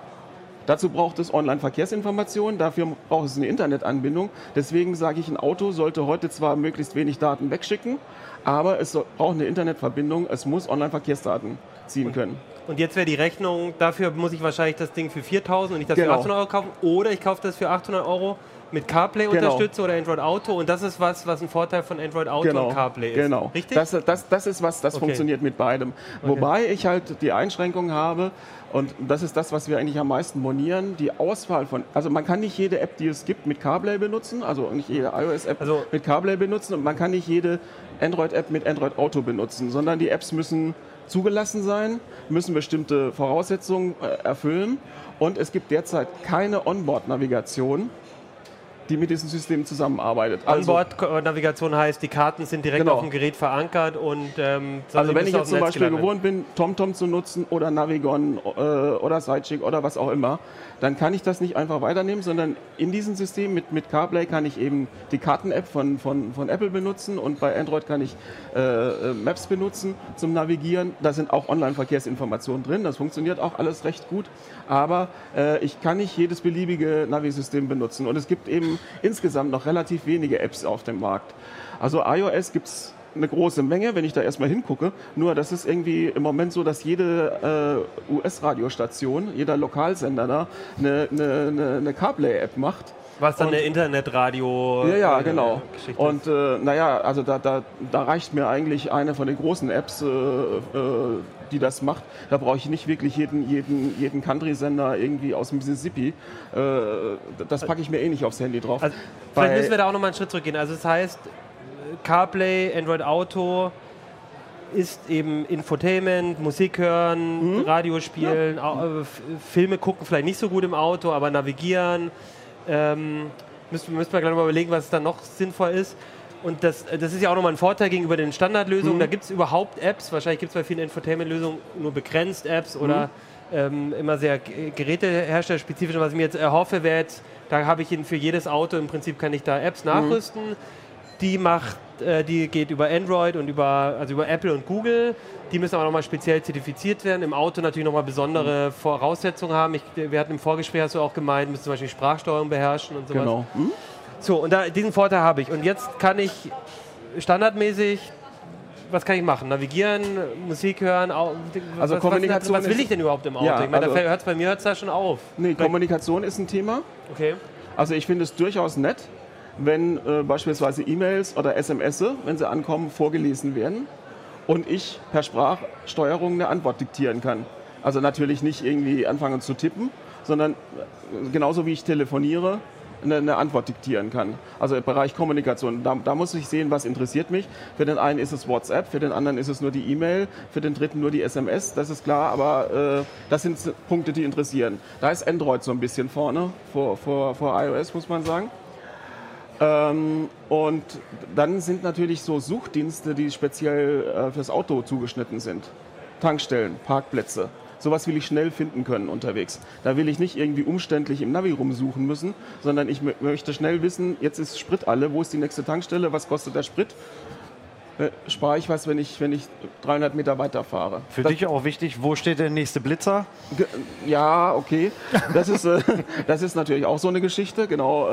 D: Dazu braucht es Online-Verkehrsinformationen, dafür braucht es eine Internetanbindung. Deswegen sage ich, ein Auto sollte heute zwar möglichst wenig Daten wegschicken, aber es braucht eine Internetverbindung, es muss Online-Verkehrsdaten ziehen können.
A: Und jetzt wäre die Rechnung, dafür muss ich wahrscheinlich das Ding für 4.000 und nicht das für 800 Euro kaufen. Oder ich kaufe das für 800 Euro mit CarPlay unterstütze oder Android Auto. Und das ist was ein Vorteil von Android Auto und CarPlay ist.
D: Genau.
A: Richtig?
D: Das ist was, das funktioniert mit beidem. Wobei ich halt die Einschränkung habe, und das ist das, was wir eigentlich am meisten monieren, die Auswahl von, also man kann nicht jede App, die es gibt, mit CarPlay benutzen, also nicht jede iOS-App mit CarPlay benutzen und man kann nicht jede Android-App mit Android Auto benutzen, sondern die Apps müssen zugelassen sein, müssen bestimmte Voraussetzungen erfüllen und es gibt derzeit keine Onboard-Navigation, die mit diesem System zusammenarbeitet.
A: Onboard-Navigation heißt, die Karten sind direkt auf dem Gerät verankert und
D: also wenn ich jetzt zum Beispiel gewohnt bin, TomTom zu nutzen oder Navigon oder Sidechick oder was auch immer, dann kann ich das nicht einfach weiternehmen, sondern in diesem System mit CarPlay kann ich eben die Karten-App von Apple benutzen und bei Android kann ich Maps benutzen zum Navigieren. Da sind auch Online-Verkehrsinformationen drin, das funktioniert auch alles recht gut, aber ich kann nicht jedes beliebige Navi-System benutzen und es gibt eben insgesamt noch relativ wenige Apps auf dem Markt. Also iOS gibt es eine große Menge, wenn ich da erstmal hingucke. Nur das ist irgendwie im Moment so, dass jede US-Radiostation, jeder Lokalsender da eine CarPlay-App macht.
A: Was dann eine Internetradio
D: Ja, genau.
A: Geschichte
D: Und also da reicht mir eigentlich eine von den großen Apps, die das macht. Da brauche ich nicht wirklich jeden Country-Sender irgendwie aus Mississippi. Das packe ich mir nicht aufs Handy drauf.
A: Also, vielleicht müssen wir da auch nochmal einen Schritt zurückgehen. Also das heißt, CarPlay, Android Auto ist eben Infotainment, Musik hören, Radio spielen, Filme gucken, vielleicht nicht so gut im Auto, aber navigieren. Müssen wir gleich mal überlegen, was dann noch sinnvoll ist. Und das ist ja auch nochmal ein Vorteil gegenüber den Standardlösungen. Da gibt es überhaupt Apps, wahrscheinlich gibt es bei vielen Infotainment-Lösungen nur begrenzt Apps oder immer sehr geräteherstellerspezifisch. Was ich mir jetzt erhoffe, wäre jetzt, da habe ich für jedes Auto im Prinzip kann ich da Apps nachrüsten. Die geht über Android und über Apple und Google. Die müssen aber nochmal speziell zertifiziert werden. Im Auto natürlich nochmal besondere Voraussetzungen haben. Wir hatten im Vorgespräch, hast du auch gemeint, müssen zum Beispiel Sprachsteuerung beherrschen und sowas.
D: Genau.
A: So, und diesen Vorteil habe ich. Und jetzt kann ich standardmäßig, was kann ich machen? Navigieren, Musik hören?
D: Also Kommunikation.
A: Was will ich denn überhaupt im Auto?
D: Ja,
A: ich meine,
D: also,
A: bei mir hört es da schon auf.
D: Nee, Kommunikation ist ein Thema.
A: Okay.
D: Also ich finde es durchaus nett, wenn beispielsweise E-Mails oder SMS, wenn sie ankommen, vorgelesen werden und ich per Sprachsteuerung eine Antwort diktieren kann. Also natürlich nicht irgendwie anfangen zu tippen, sondern genauso wie ich telefoniere, eine Antwort diktieren kann. Also im Bereich Kommunikation. Da muss ich sehen, was interessiert mich. Für den einen ist es WhatsApp, für den anderen ist es nur die E-Mail, für den dritten nur die SMS, das ist klar, aber das sind Punkte, die interessieren. Da ist Android so ein bisschen vorne, vor iOS, muss man sagen. Und dann sind natürlich so Suchdienste, die speziell fürs Auto zugeschnitten sind. Tankstellen, Parkplätze. Sowas will ich schnell finden können unterwegs. Da will ich nicht irgendwie umständlich im Navi rumsuchen müssen, sondern ich möchte schnell wissen, jetzt ist Sprit alle, wo ist die nächste Tankstelle, was kostet der Sprit? Spare ich was, wenn ich 300 Meter weiterfahre.
C: Für dich auch wichtig, wo steht der nächste Blitzer?
D: Ja, okay. Das ist natürlich auch so eine Geschichte. Genau,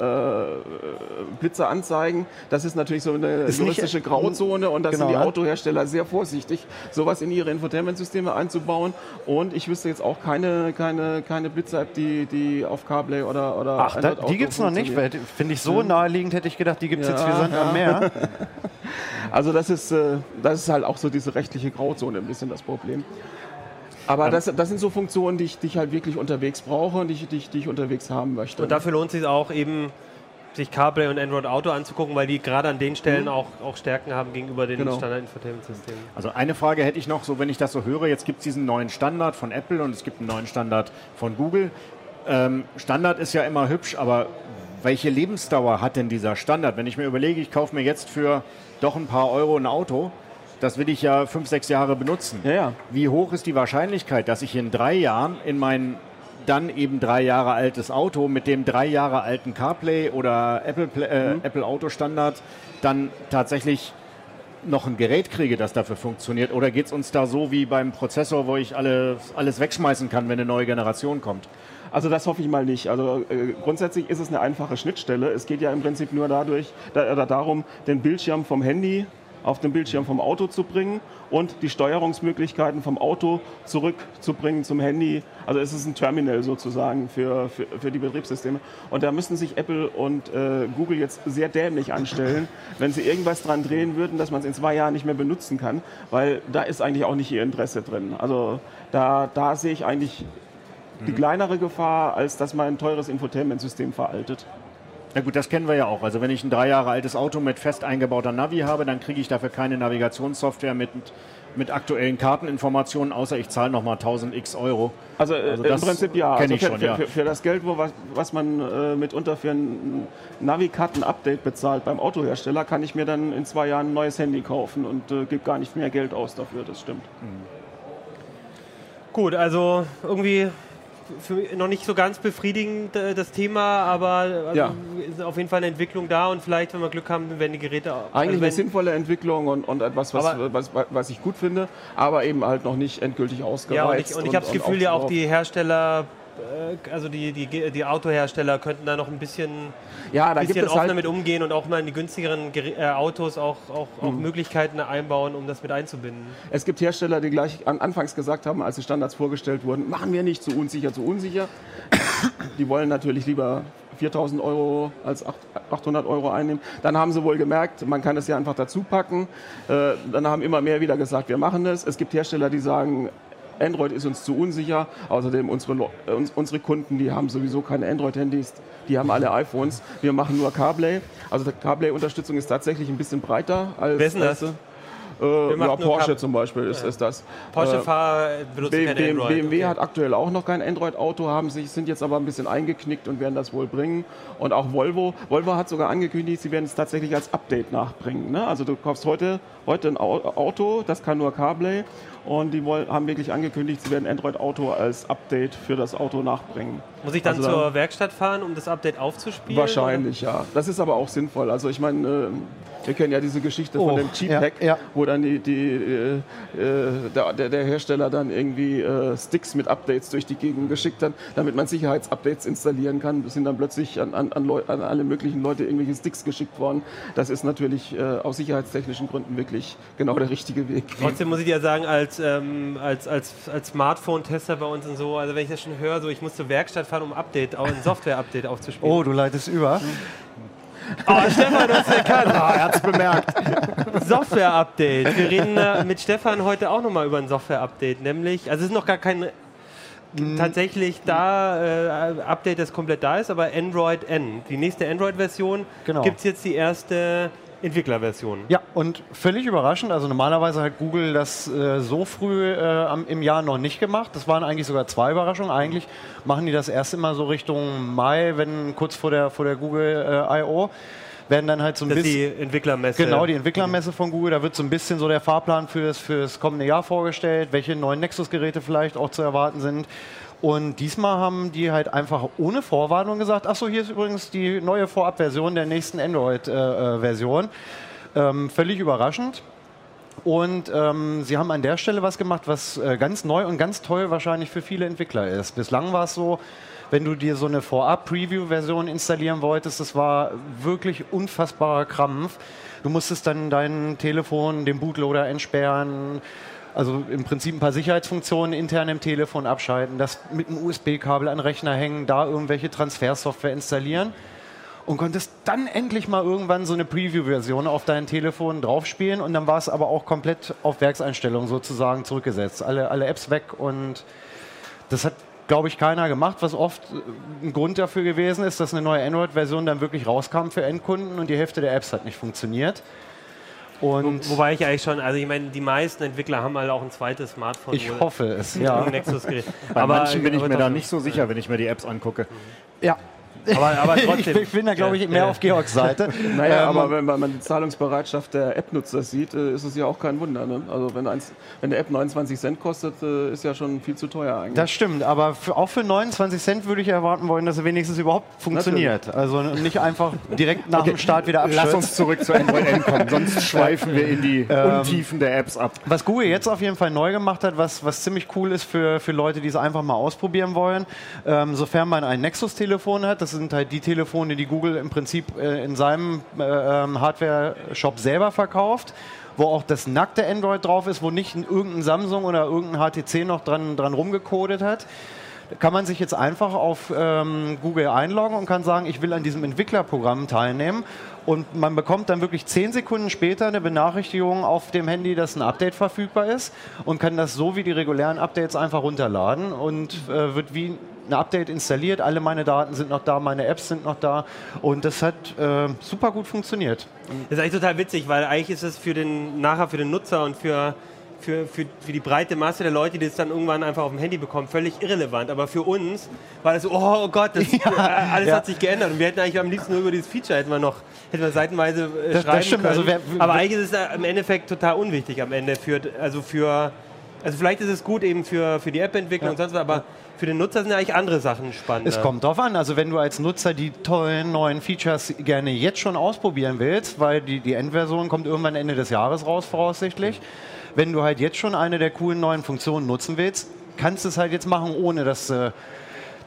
D: Blitzer anzeigen, das ist natürlich so eine juristische Grauzone und da sind die Autohersteller sehr vorsichtig, sowas in ihre Infotainment-Systeme einzubauen. Und ich wüsste jetzt auch keine Blitzer-App, die auf CarPlay oder
C: Ach, die gibt es noch nicht. Finde ich so naheliegend, hätte ich gedacht, die gibt es jetzt wie Sand am Meer.
D: Also das ist halt auch so diese rechtliche Grauzone ein bisschen das Problem. Aber das sind so Funktionen, die ich halt wirklich unterwegs brauche und die ich unterwegs haben möchte.
A: Und dafür lohnt es sich auch eben, sich CarPlay und Android Auto anzugucken, weil die gerade an den Stellen auch Stärken haben gegenüber den Standard-Infotainment-Systemen.
B: Also eine Frage hätte ich noch, so wenn ich das so höre, jetzt gibt es diesen neuen Standard von Apple und es gibt einen neuen Standard von Google. Standard ist ja immer hübsch, aber welche Lebensdauer hat denn dieser Standard? Wenn ich mir überlege, ich kaufe mir jetzt für doch ein paar Euro ein Auto, das will ich ja 5, 6 Jahre benutzen.
D: Ja.
B: Wie hoch ist die Wahrscheinlichkeit, dass ich in 3 Jahren in mein dann eben 3 Jahre altes Auto mit dem 3 Jahre alten CarPlay oder Apple Auto Standard dann tatsächlich noch ein Gerät kriege, das dafür funktioniert? Oder geht es uns da so wie beim Prozessor, wo ich alles wegschmeißen kann, wenn eine neue Generation kommt?
D: Also das hoffe ich mal nicht. Also grundsätzlich ist es eine einfache Schnittstelle. Es geht ja im Prinzip nur darum, den Bildschirm vom Handy auf den Bildschirm vom Auto zu bringen und die Steuerungsmöglichkeiten vom Auto zurückzubringen zum Handy. Also es ist ein Terminal sozusagen für die Betriebssysteme. Und da müssen sich Apple und Google jetzt sehr dämlich anstellen, wenn sie irgendwas dran drehen würden, dass man es in 2 Jahren nicht mehr benutzen kann, weil da ist eigentlich auch nicht ihr Interesse drin. Also da sehe ich eigentlich die kleinere Gefahr, als dass mein teures Infotainment-System veraltet.
B: Na gut, das kennen wir ja auch. Also wenn ich ein 3 Jahre altes Auto mit fest eingebauter Navi habe, dann kriege ich dafür keine Navigationssoftware mit aktuellen Karteninformationen, außer ich zahle nochmal 1000 x Euro.
D: Also im Prinzip ja.
B: Kenne
D: also
B: ich schon, ja.
D: Für das Geld, was man mitunter für ein Navikarten-Update bezahlt beim Autohersteller, kann ich mir dann in 2 Jahren ein neues Handy kaufen und gebe gar nicht mehr Geld aus dafür, das stimmt.
A: Gut, also irgendwie für mich noch nicht so ganz befriedigend das Thema, aber ist auf jeden Fall eine Entwicklung da und vielleicht, wenn wir Glück haben, werden die Geräte auch...
D: Eigentlich eine sinnvolle Entwicklung und etwas, was ich gut finde, aber eben halt noch nicht endgültig ausgereizt.
A: Ja, und ich habe das Gefühl, ja auch die Hersteller, also die Autohersteller könnten da noch ein bisschen offener damit umgehen und auch mal in die günstigeren Autos auch Möglichkeiten einbauen, um das mit einzubinden.
D: Es gibt Hersteller, die gleich anfangs gesagt haben, als die Standards vorgestellt wurden, machen wir nicht zu unsicher. Die wollen natürlich lieber 4.000 Euro als 800 Euro einnehmen. Dann haben sie wohl gemerkt, man kann es ja einfach dazu packen. Dann haben immer mehr wieder gesagt, wir machen das. Es gibt Hersteller, die sagen, Android ist uns zu unsicher. Außerdem unsere Kunden, die haben sowieso keine Android-Handys, die haben alle iPhones. Wir machen nur CarPlay. Also die CarPlay-Unterstützung ist tatsächlich ein bisschen breiter als...
A: Wer ist denn das?
D: Ja, Porsche zum Beispiel ist das.
A: Porsche-Fahrer benutzen kein Android.
D: BMW hat aktuell auch noch kein Android-Auto, sind jetzt aber ein bisschen eingeknickt und werden das wohl bringen. Und auch Volvo. Volvo hat sogar angekündigt, sie werden es tatsächlich als Update nachbringen. Ne? Also du kaufst heute ein Auto, das kann nur CarPlay. Und die haben wirklich angekündigt, sie werden Android-Auto als Update für das Auto nachbringen.
A: Muss ich dann zur Werkstatt fahren, um das Update aufzuspielen?
D: Wahrscheinlich, ja. Das ist aber auch sinnvoll. Also ich meine, wir kennen ja diese Geschichte von dem Cheap-Hack, wo dann der Hersteller dann irgendwie Sticks mit Updates durch die Gegend geschickt hat, damit man Sicherheitsupdates installieren kann. Es sind dann plötzlich an alle möglichen Leute irgendwelche Sticks geschickt worden. Das ist natürlich aus sicherheitstechnischen Gründen wirklich genau der richtige Weg.
A: Trotzdem muss ich dir sagen, als Smartphone-Tester bei uns und so, also wenn ich das schon höre, so ich muss zur Werkstatt fahren, um ein Software-Update aufzuspielen.
C: Oh, du leitest über.
A: Oh, Stefan, du hast es erkannt.
B: Er hat es bemerkt.
A: Software-Update. Wir reden mit Stefan heute auch nochmal über ein Software-Update, nämlich, also es ist noch gar kein tatsächlich Update, das komplett da ist, aber Android N. Die nächste Android-Version gibt es jetzt die erste Entwicklerversion.
C: Ja, und völlig überraschend, also normalerweise hat Google das so früh im Jahr noch nicht gemacht. Das waren eigentlich sogar 2 Überraschungen. Eigentlich machen die das erst immer so Richtung Mai, wenn kurz vor der Google I.O. werden dann halt so ein bisschen...
A: Die Entwicklermesse.
C: Genau, die Entwicklermesse von Google. Da wird so ein bisschen so der Fahrplan für das kommende Jahr vorgestellt, welche neuen Nexus-Geräte vielleicht auch zu erwarten sind. Und diesmal haben die halt einfach ohne Vorwarnung gesagt, ach so, hier ist übrigens die neue Vorabversion der nächsten Android-Version. Völlig überraschend. Und sie haben an der Stelle was gemacht, was ganz neu und ganz toll wahrscheinlich für viele Entwickler ist. Bislang war es so, wenn du dir so eine Vorab-Preview-Version installieren wolltest, das war wirklich unfassbarer Krampf. Du musstest dann dein Telefon, den Bootloader entsperren, also im Prinzip ein paar Sicherheitsfunktionen intern im Telefon abschalten, das mit einem USB-Kabel an den Rechner hängen, da irgendwelche Transfersoftware installieren und konntest dann endlich mal irgendwann so eine Preview-Version auf dein Telefon draufspielen und dann war es aber auch komplett auf Werkseinstellungen sozusagen zurückgesetzt. Alle Apps weg und das hat, glaube ich, keiner gemacht, was oft ein Grund dafür gewesen ist, dass eine neue Android-Version dann wirklich rauskam für Endkunden und die Hälfte der Apps hat nicht funktioniert. Und
A: wobei ich eigentlich schon, also ich meine, die meisten Entwickler haben halt auch ein zweites Smartphone.
C: Ich hoffe es, ja.
B: Bei manchen bin ich mir da nicht so sicher, wenn ich mir die Apps angucke.
C: Ja.
A: Aber trotzdem.
C: Ich bin da, glaube ich, mehr auf Georgs Seite.
D: Naja, aber wenn man die Zahlungsbereitschaft der App-Nutzer sieht, ist es ja auch kein Wunder. Ne? Also wenn eine App 29 Cent kostet, ist ja schon viel zu teuer eigentlich.
C: Das stimmt, aber auch für 29 Cent würde ich erwarten wollen, dass sie wenigstens überhaupt funktioniert. Natürlich. Also nicht einfach direkt nach dem Start wieder abstürzt.
B: Lass uns zurück zu Android N kommen, sonst schweifen wir in die Untiefen der Apps ab.
C: Was Google jetzt auf jeden Fall neu gemacht hat, was ziemlich cool ist für Leute, die es einfach mal ausprobieren wollen, sofern man ein Nexus-Telefon hat, das sind halt die Telefone, die Google im Prinzip in seinem Hardware-Shop selber verkauft, wo auch das nackte Android drauf ist, wo nicht irgendein Samsung oder irgendein HTC noch dran rumgecodet hat. Da kann man sich jetzt einfach auf Google einloggen und kann sagen, ich will an diesem Entwicklerprogramm teilnehmen. Und man bekommt dann wirklich 10 Sekunden später eine Benachrichtigung auf dem Handy, dass ein Update verfügbar ist und kann das so wie die regulären Updates einfach runterladen und wird wie ein Update installiert. Alle meine Daten sind noch da, meine Apps sind noch da und das hat super gut funktioniert.
A: Das ist eigentlich total witzig, weil eigentlich ist es für den Nutzer und für die breite Masse der Leute, die es dann irgendwann einfach auf dem Handy bekommen, völlig irrelevant. Aber für uns war das so, oh Gott, alles hat sich geändert. Und wir hätten eigentlich am liebsten nur über dieses Feature hätten wir seitenweise schreiben können. Also aber eigentlich ist es im Endeffekt total unwichtig am Ende. Also vielleicht ist es gut eben für die App-Entwickler und sonst was, aber für den Nutzer sind ja eigentlich andere Sachen spannend.
C: Es kommt drauf an. Also wenn du als Nutzer die tollen neuen Features gerne jetzt schon ausprobieren willst, weil die Endversion kommt irgendwann Ende des Jahres raus, voraussichtlich. Wenn du halt jetzt schon eine der coolen neuen Funktionen nutzen willst, kannst du es halt jetzt machen, ohne dass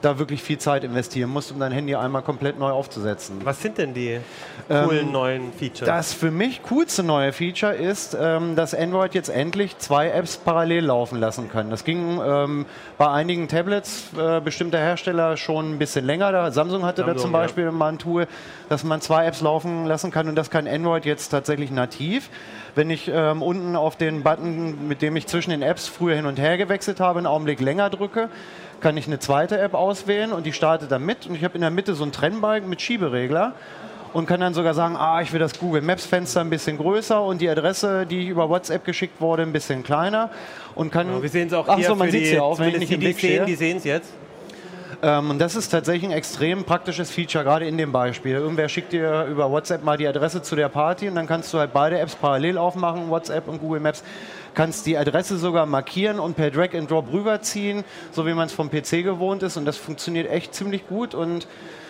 C: da wirklich viel Zeit investieren musst, um dein Handy einmal komplett neu aufzusetzen.
A: Was sind denn die coolen neuen Features?
C: Das für mich coolste neue Feature ist, dass Android jetzt endlich 2 Apps parallel laufen lassen kann. Das ging bei einigen Tablets bestimmter Hersteller schon ein bisschen länger. Samsung hatte da zum Beispiel mal ein Tool, dass man 2 Apps laufen lassen kann, und das kann Android jetzt tatsächlich nativ. Wenn ich unten auf den Button, mit dem ich zwischen den Apps früher hin und her gewechselt habe, einen Augenblick länger drücke, kann ich eine zweite App auswählen und die startet dann mit. Und ich habe in der Mitte so einen Trennbalken mit Schieberegler und kann dann sogar sagen, ich will das Google Maps Fenster ein bisschen größer und die Adresse, die über WhatsApp geschickt wurde, ein bisschen kleiner. Und kann,
A: wir sehen es auch hier,
C: man sieht es ja auch, wenn ich nicht im Blick stehe.
A: Die sehen es jetzt.
C: Und das ist tatsächlich ein extrem praktisches Feature, gerade in dem Beispiel. Irgendwer schickt dir über WhatsApp mal die Adresse zu der Party und dann kannst du halt beide Apps parallel aufmachen, WhatsApp und Google Maps. Kannst die Adresse sogar markieren und per Drag and Drop rüberziehen, so wie man es vom PC gewohnt ist. Und das funktioniert echt ziemlich gut. Und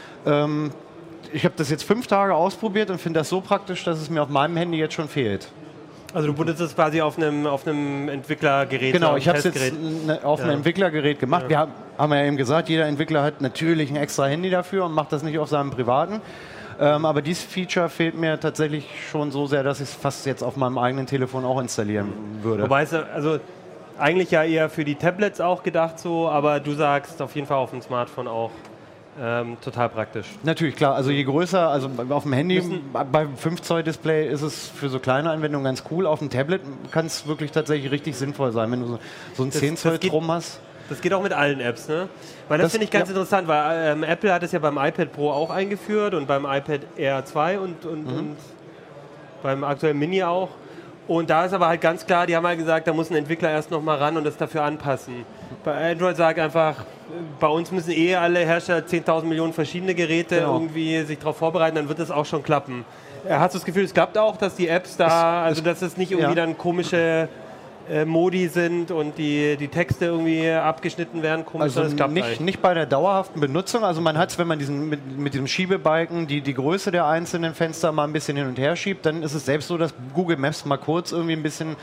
C: ich habe das jetzt 5 Tage ausprobiert und finde das so praktisch, dass es mir auf meinem Handy jetzt schon fehlt.
A: Also du benutzt es quasi auf einem Entwicklergerät.
C: Genau, ich habe es jetzt auf einem Entwicklergerät gemacht. Wir haben ja eben gesagt, jeder Entwickler hat natürlich ein extra Handy dafür und macht das nicht auf seinem privaten. Aber dieses Feature fehlt mir tatsächlich schon so sehr, dass ich es fast jetzt auf meinem eigenen Telefon auch installieren würde.
A: Wobei es also eigentlich ja eher für die Tablets auch gedacht so, aber du sagst auf jeden Fall auf dem Smartphone auch. Total praktisch.
C: Natürlich, klar. Also je größer, also auf dem Handy, beim 5 Zoll Display ist es für so kleine Anwendungen ganz cool. Auf dem Tablet kann es wirklich tatsächlich richtig sinnvoll sein, wenn du so ein 10 Zoll drum hast.
A: Das geht auch mit allen Apps, ne? Weil das finde ich ganz interessant, weil Apple hat es ja beim iPad Pro auch eingeführt und beim iPad Air 2 und beim aktuellen Mini auch. Und da ist aber halt ganz klar, die haben halt gesagt, da muss ein Entwickler erst noch mal ran und das dafür anpassen. Bei Android sagt einfach, bei uns müssen alle Hersteller 10.000 Millionen verschiedene Geräte irgendwie sich darauf vorbereiten, dann wird das auch schon klappen. Hast du das Gefühl, es klappt auch, dass die Apps da, also dass es nicht irgendwie dann komische Modi sind und die Texte irgendwie abgeschnitten werden? Komisch,
C: also
A: das klappt
C: nicht bei der dauerhaften Benutzung. Also man hat es, wenn man mit diesem Schiebebalken die Größe der einzelnen Fenster mal ein bisschen hin und her schiebt, dann ist es selbst so, dass Google Maps mal kurz irgendwie ein bisschen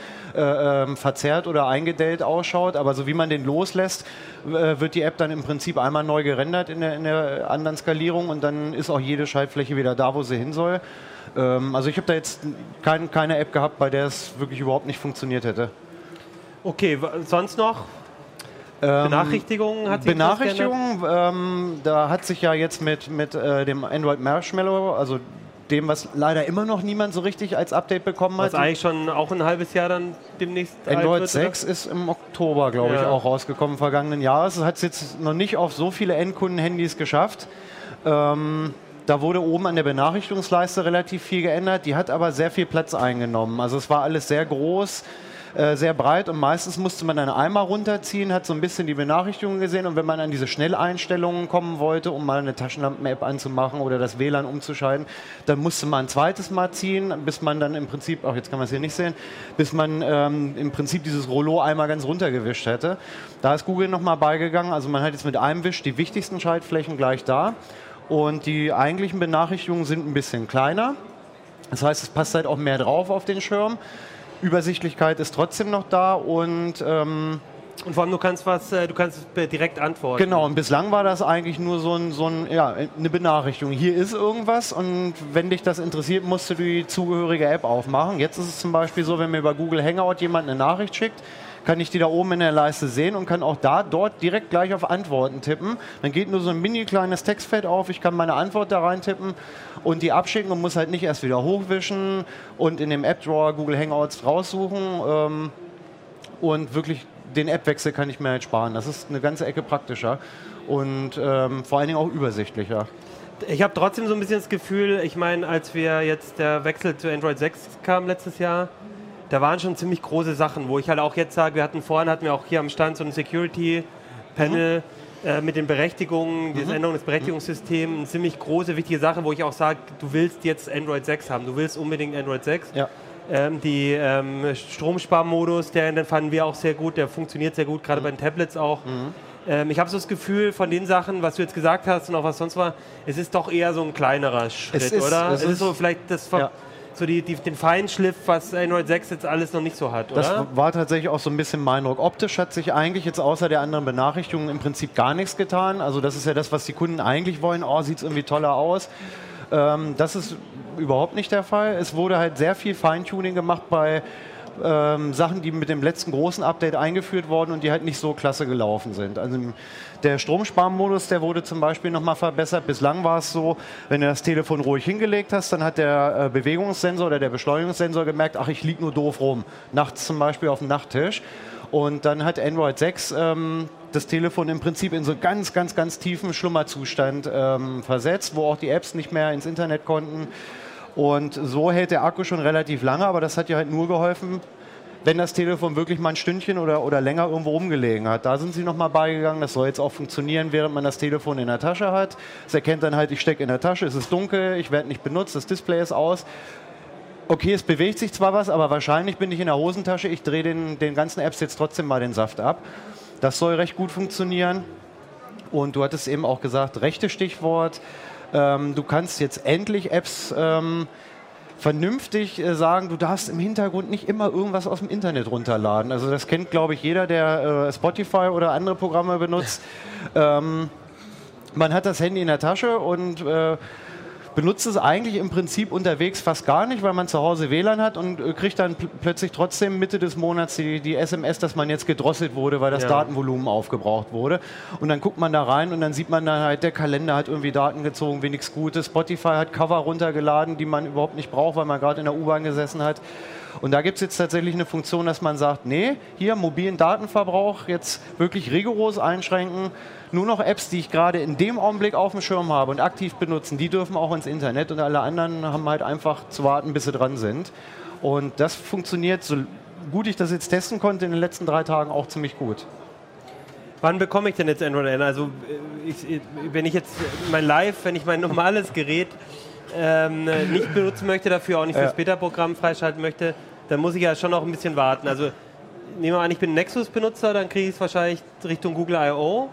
C: verzerrt oder eingedellt ausschaut. Aber so wie man den loslässt, wird die App dann im Prinzip einmal neu gerendert in der anderen Skalierung und dann ist auch jede Schaltfläche wieder da, wo sie hin soll. Also ich habe da jetzt keine App gehabt, bei der es wirklich überhaupt nicht funktioniert hätte.
A: Okay, sonst noch? Benachrichtigungen hat sich
C: Benachrichtigungen, da hat sich ja jetzt mit dem Android Marshmallow, also dem, was leider immer noch niemand so richtig als Update bekommen hat.
A: Was eigentlich schon auch ein halbes Jahr dann demnächst
C: Android 6 ist im Oktober, glaube ich, auch rausgekommen, vergangenen Jahres. Es hat es jetzt noch nicht auf so viele Endkunden-Handys geschafft. Da wurde oben an der Benachrichtigungsleiste relativ viel geändert, die hat aber sehr viel Platz eingenommen. Also es war alles sehr groß, sehr breit und meistens musste man dann einmal runterziehen, hat so ein bisschen die Benachrichtigungen gesehen und wenn man an diese Schnelleinstellungen kommen wollte, um mal eine Taschenlampen-App anzumachen oder das WLAN umzuschalten, dann musste man ein zweites Mal ziehen, bis man dann im Prinzip, jetzt kann man es hier nicht sehen, bis man im Prinzip dieses Rollo einmal ganz runtergewischt hätte. Da ist Google nochmal beigegangen, also man hat jetzt mit einem Wisch die wichtigsten Schaltflächen gleich da und die eigentlichen Benachrichtigungen sind ein bisschen kleiner. Das heißt, es passt halt auch mehr drauf auf den Schirm. Übersichtlichkeit ist trotzdem noch da und
A: vor allem du kannst direkt antworten.
C: Genau, und bislang war das eigentlich nur eine Benachrichtigung. Hier ist irgendwas und wenn dich das interessiert, musst du die zugehörige App aufmachen. Jetzt ist es zum Beispiel so, wenn mir über Google Hangout jemand eine Nachricht schickt, kann ich die da oben in der Leiste sehen und kann auch dort direkt gleich auf Antworten tippen. Dann geht nur so ein mini kleines Textfeld auf, ich kann meine Antwort da reintippen und die abschicken und muss halt nicht erst wieder hochwischen und in dem App-Drawer Google Hangouts raussuchen und wirklich den App-Wechsel kann ich mir halt sparen. Das ist eine ganze Ecke praktischer und vor allen Dingen auch übersichtlicher.
A: Ich habe trotzdem so ein bisschen das Gefühl, ich meine, als wir jetzt der Wechsel zu Android 6 kam letztes Jahr, da waren schon ziemlich große Sachen, wo ich halt auch jetzt sage, hatten wir auch hier am Stand so ein Security-Panel mit den Berechtigungen, diese Änderung des Berechtigungssystems, eine ziemlich große, wichtige Sache, wo ich auch sage, du willst jetzt Android 6 haben, du willst unbedingt Android 6. Ja. Die Stromsparmodus, den fanden wir auch sehr gut, der funktioniert sehr gut, gerade bei den Tablets auch. Ich habe so das Gefühl, von den Sachen, was du jetzt gesagt hast und auch was sonst war, es ist doch eher so ein kleinerer Schritt, oder? Es ist so vielleicht das so den Feinschliff, was Android 6 jetzt alles noch nicht so hat, oder?
C: Das war tatsächlich auch so ein bisschen mein Eindruck. Optisch hat sich eigentlich jetzt außer der anderen Benachrichtigungen im Prinzip gar nichts getan. Also das ist ja das, was die Kunden eigentlich wollen. Oh, sieht es irgendwie toller aus. Das ist überhaupt nicht der Fall. Es wurde halt sehr viel Feintuning gemacht bei Sachen, die mit dem letzten großen Update eingeführt wurden und die halt nicht so klasse gelaufen sind. Also der Stromsparmodus, der wurde zum Beispiel nochmal verbessert. Bislang war es so, wenn du das Telefon ruhig hingelegt hast, dann hat der Bewegungssensor oder der Beschleunigungssensor gemerkt, ach, ich liege nur doof rum. Nachts zum Beispiel auf dem Nachttisch. Und dann hat Android 6 das Telefon im Prinzip in so ganz, ganz, ganz tiefen Schlummerzustand versetzt, wo auch die Apps nicht mehr ins Internet konnten. Und so hält der Akku schon relativ lange, aber das hat ja halt nur geholfen, wenn das Telefon wirklich mal ein Stündchen oder länger irgendwo rumgelegen hat. Da sind sie nochmal beigegangen. Das soll jetzt auch funktionieren, während man das Telefon in der Tasche hat. Es erkennt dann halt, ich stecke in der Tasche, es ist dunkel, ich werde nicht benutzt, das Display ist aus. Okay, es bewegt sich zwar was, aber wahrscheinlich bin ich in der Hosentasche. Ich drehe den ganzen Apps jetzt trotzdem mal den Saft ab. Das soll recht gut funktionieren. Und du hattest eben auch gesagt, rechte Stichwort. Du kannst jetzt endlich Apps vernünftig sagen, du darfst im Hintergrund nicht immer irgendwas aus dem Internet runterladen. Also das kennt, glaube ich, jeder, der Spotify oder andere Programme benutzt. Man hat das Handy in der Tasche und benutzt es eigentlich im Prinzip unterwegs fast gar nicht, weil man zu Hause WLAN hat und kriegt dann plötzlich trotzdem Mitte des Monats die SMS, dass man jetzt gedrosselt wurde, weil das Datenvolumen aufgebraucht wurde. Und dann guckt man da rein und dann sieht man dann halt, der Kalender hat irgendwie Daten gezogen, wie nichts Gutes. Spotify hat Cover runtergeladen, die man überhaupt nicht braucht, weil man gerade in der U-Bahn gesessen hat. Und da gibt es jetzt tatsächlich eine Funktion, dass man sagt, nee, hier mobilen Datenverbrauch jetzt wirklich rigoros einschränken. Nur noch Apps, die ich gerade in dem Augenblick auf dem Schirm habe und aktiv benutzen, die dürfen auch ins Internet und alle anderen haben halt einfach zu warten, bis sie dran sind. Und das funktioniert, so gut ich das jetzt testen konnte, in den letzten 3 Tagen auch ziemlich gut.
A: Wann bekomme ich denn jetzt Android N? Also wenn ich mein normales Gerät nicht benutzen möchte, dafür auch nicht das Beta-Programm freischalten möchte, dann muss ich ja schon noch ein bisschen warten. Also nehmen wir an, ich bin Nexus-Benutzer, dann kriege ich es wahrscheinlich Richtung Google I.O.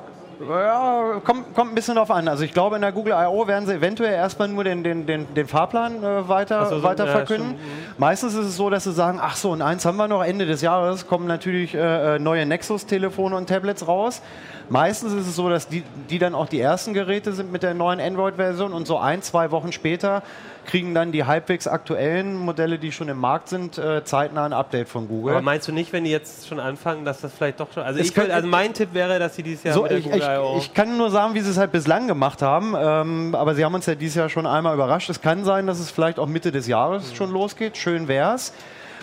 C: Ja, kommt ein bisschen drauf an. Also ich glaube, in der Google I.O. werden sie eventuell erstmal nur den Fahrplan weiter verkünden. Meistens ist es so, dass sie sagen, ach so, und eins haben wir noch, Ende des Jahres kommen natürlich neue Nexus-Telefone und Tablets raus. Meistens ist es so, dass die dann auch die ersten Geräte sind mit der neuen Android-Version und so 1-2 Wochen später kriegen dann die halbwegs aktuellen Modelle, die schon im Markt sind, zeitnah ein Update von Google.
A: Aber meinst du nicht, wenn die jetzt schon anfangen, dass das vielleicht doch schon... Also mein Tipp wäre, dass sie dieses Jahr
C: so,
A: mit der Google I.O.
C: Ich kann nur sagen, wie sie es halt bislang gemacht haben, aber sie haben uns ja dieses Jahr schon einmal überrascht. Es kann sein, dass es vielleicht auch Mitte des Jahres schon losgeht. Schön wär's.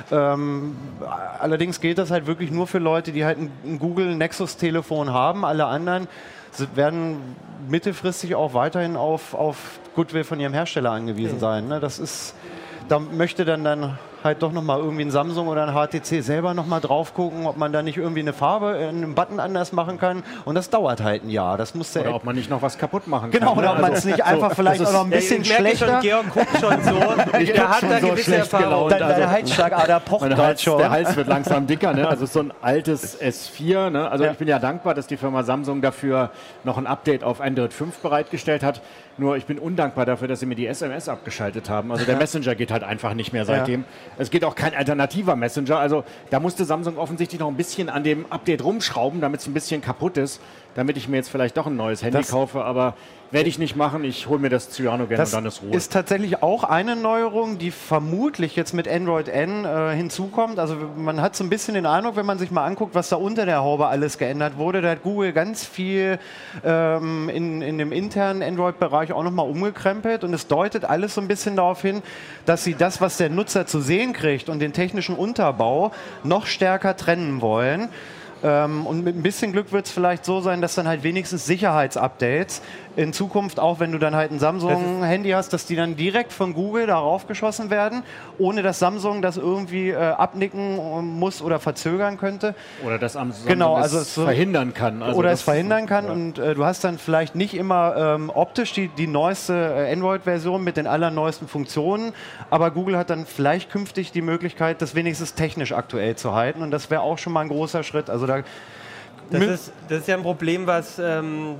C: Allerdings gilt das halt wirklich nur für Leute, die halt ein Google Nexus Telefon haben. Alle anderen werden mittelfristig auch weiterhin auf Goodwill von ihrem Hersteller angewiesen sein. Ne? Da möchte dann halt doch nochmal irgendwie ein Samsung oder ein HTC selber nochmal drauf gucken, ob man da nicht irgendwie eine Farbe, einen Button anders machen kann. Und das dauert halt ein Jahr. Das muss
B: oder ob man nicht noch was kaputt machen
C: kann. Genau, oder ob man es nicht einfach vielleicht auch noch ein bisschen schlechter...
A: Georg guckt schon so. Der hat da gewisse Erfahrung.
C: Deine Halsschlagader pocht halt schon.
B: Der Hals wird langsam dicker. Ne? Also so ein altes S4. Ne? Also ich bin ja dankbar, dass die Firma Samsung dafür noch ein Update auf Android 5 bereitgestellt hat. Nur ich bin undankbar dafür, dass sie mir die SMS abgeschaltet haben. Also der Messenger geht halt einfach nicht mehr seitdem. Es geht auch kein alternativer Messenger. Also da musste Samsung offensichtlich noch ein bisschen an dem Update rumschrauben, damit es ein bisschen kaputt ist, damit ich mir jetzt vielleicht doch ein neues Handy kaufe. Aber werde ich nicht machen. Ich hole mir das Cyanogen und dann ist Ruhe. Das
C: ist tatsächlich auch eine Neuerung, die vermutlich jetzt mit Android N hinzukommt. Also man hat so ein bisschen den Eindruck, wenn man sich mal anguckt, was da unter der Haube alles geändert wurde. Da hat Google ganz viel in dem internen Android-Bereich auch nochmal umgekrempelt. Und es deutet alles so ein bisschen darauf hin, dass sie das, was der Nutzer zu sehen kriegt und den technischen Unterbau noch stärker trennen wollen. Und mit ein bisschen Glück wird es vielleicht so sein, dass dann halt wenigstens Sicherheitsupdates in Zukunft, auch wenn du dann halt ein Samsung-Handy hast, dass die dann direkt von Google darauf geschossen werden, ohne dass Samsung das irgendwie abnicken muss oder verzögern könnte.
B: Oder dass Samsung es verhindern kann.
C: Also oder es verhindern kann. Ja. Und du hast dann vielleicht nicht immer optisch die neueste Android-Version mit den allerneuesten Funktionen, aber Google hat dann vielleicht künftig die Möglichkeit, das wenigstens technisch aktuell zu halten. Und das wäre auch schon mal ein großer Schritt. Also
A: das ist ja ein Problem, was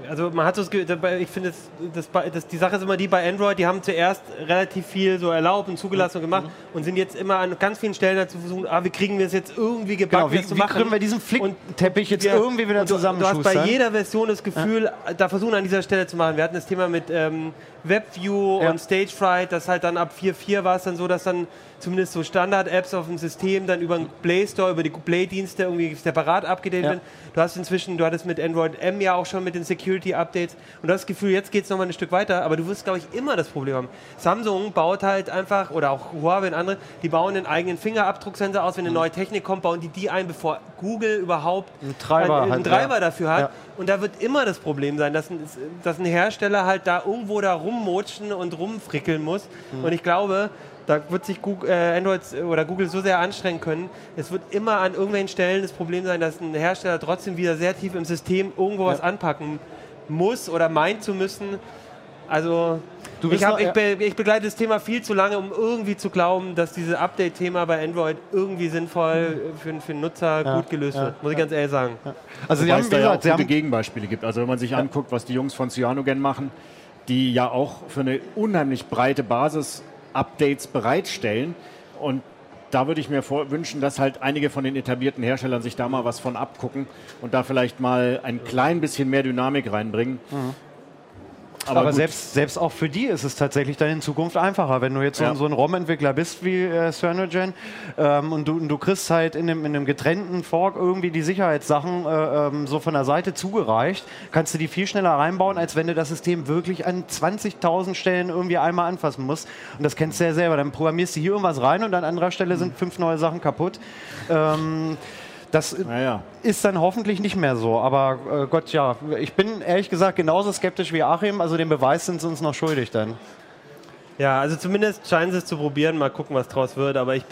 A: also man hat so das Gefühl, ich finde, die Sache ist immer die bei Android, die haben zuerst relativ viel so erlaubt und zugelassen und gemacht und sind jetzt immer an ganz vielen Stellen dazu versuchen, wie kriegen wir es jetzt irgendwie gebacken,
C: wie kriegen wir diesen Flickteppich jetzt irgendwie wieder zusammenschustern?
A: Du hast bei jeder Version das Gefühl, da versuchen an dieser Stelle zu machen. Wir hatten das Thema mit WebView und Stagefright, das halt dann ab 4.4 war es dann so, dass dann zumindest so Standard-Apps auf dem System dann über den Play Store, über die Play-Dienste irgendwie separat abgedatet werden. Du hattest mit Android M ja auch schon mit den Security-Updates und du hast das Gefühl, jetzt geht es nochmal ein Stück weiter, aber du wirst, glaube ich, immer das Problem haben. Samsung baut halt einfach, oder auch Huawei und andere, die bauen den eigenen Fingerabdrucksensor aus, wenn eine neue Technik kommt, bauen die ein, bevor Google überhaupt einen Treiber dafür hat. Ja. Und da wird immer das Problem sein, dass ein Hersteller halt da irgendwo da rummotschen und rumfrickeln muss. Und ich glaube, da wird sich Android oder Google so sehr anstrengen können. Es wird immer an irgendwelchen Stellen das Problem sein, dass ein Hersteller trotzdem wieder sehr tief im System irgendwo was anpacken muss oder meint zu müssen. Also ich begleite das Thema viel zu lange, um irgendwie zu glauben, dass dieses Update-Thema bei Android irgendwie sinnvoll für den Nutzer gut gelöst wird. Muss ich ganz ehrlich sagen.
B: Ja. Also Sie haben gesagt, es gute Gegenbeispiele gibt. Also wenn man sich anguckt, was die Jungs von Cyanogen machen, die ja auch für eine unheimlich breite Basis Updates bereitstellen und da würde ich mir wünschen, dass halt einige von den etablierten Herstellern sich da mal was von abgucken und da vielleicht mal ein klein bisschen mehr Dynamik reinbringen.
C: Aber selbst auch für die ist es tatsächlich dann in Zukunft einfacher, wenn du jetzt so ein ROM-Entwickler bist wie Cyanogen und du kriegst halt in einem getrennten Fork irgendwie die Sicherheitssachen so von der Seite zugereicht, kannst du die viel schneller reinbauen, als wenn du das System wirklich an 20.000 Stellen irgendwie einmal anfassen musst. Und das kennst du ja selber. Dann programmierst du hier irgendwas rein und an anderer Stelle sind 5 neue Sachen kaputt. Das ist dann hoffentlich nicht mehr so. Aber Gott, ja, ich bin ehrlich gesagt genauso skeptisch wie Achim. Also den Beweis sind sie uns noch schuldig dann.
A: Ja, also zumindest scheinen sie es zu probieren. Mal gucken, was draus wird. Aber ich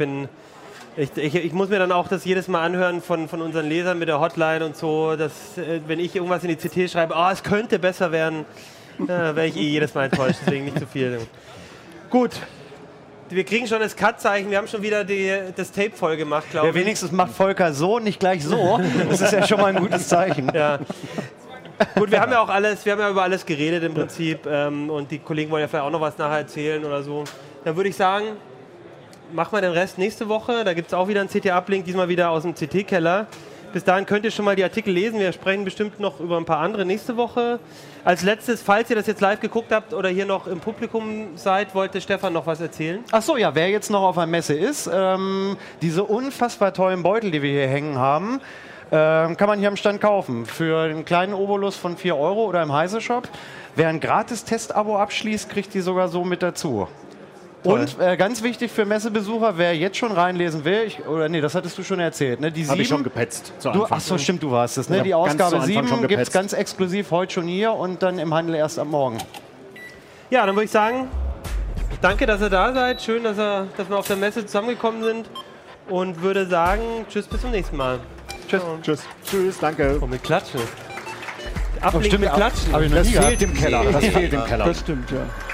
A: muss mir dann auch das jedes Mal anhören von unseren Lesern mit der Hotline und so, dass wenn ich irgendwas in die CT schreibe, es könnte besser werden, wäre ich jedes Mal enttäuscht. Deswegen nicht zu viel. Gut. Wir kriegen schon das Cut-Zeichen, wir haben schon wieder das Tape voll gemacht, glaube ich.
C: Ja, wenigstens macht Volker so, nicht gleich so. Das ist ja schon mal ein gutes Zeichen.
A: Ja. Gut, wir haben ja über alles geredet im Prinzip und die Kollegen wollen ja vielleicht auch noch was nachher erzählen oder so. Dann würde ich sagen, machen wir den Rest nächste Woche. Da gibt es auch wieder einen CT-Uplink, diesmal wieder aus dem CT-Keller. Bis dahin könnt ihr schon mal die Artikel lesen. Wir sprechen bestimmt noch über ein paar andere nächste Woche. Als letztes, falls ihr das jetzt live geguckt habt oder hier noch im Publikum seid, wollte Stefan noch was erzählen?
C: Achso, ja, wer jetzt noch auf einer Messe ist, diese unfassbar tollen Beutel, die wir hier hängen haben, kann man hier am Stand kaufen. Für einen kleinen Obolus von 4 € oder im Heise-Shop. Wer ein Gratis-Test-Abo abschließt, kriegt die sogar so mit dazu. Toll. Und ganz wichtig für Messebesucher, wer jetzt schon reinlesen will, das hattest du schon erzählt, ne?
B: Habe ich schon gepetzt.
C: Achso, stimmt, du warst es. Ne? Die Ausgabe 7 gibt es ganz exklusiv heute schon hier und dann im Handel erst am Morgen.
A: Ja, dann würde ich sagen, danke, dass ihr da seid. Schön, dass wir auf der Messe zusammengekommen sind und würde sagen, tschüss, bis zum nächsten Mal.
B: Tschüss. Tschüss. Tschüss, danke.
A: Mit Klatschen.
C: Stimmt, mit Klatschen.
B: Das fehlt im Keller. Das fehlt im Keller.
C: Das stimmt, ja.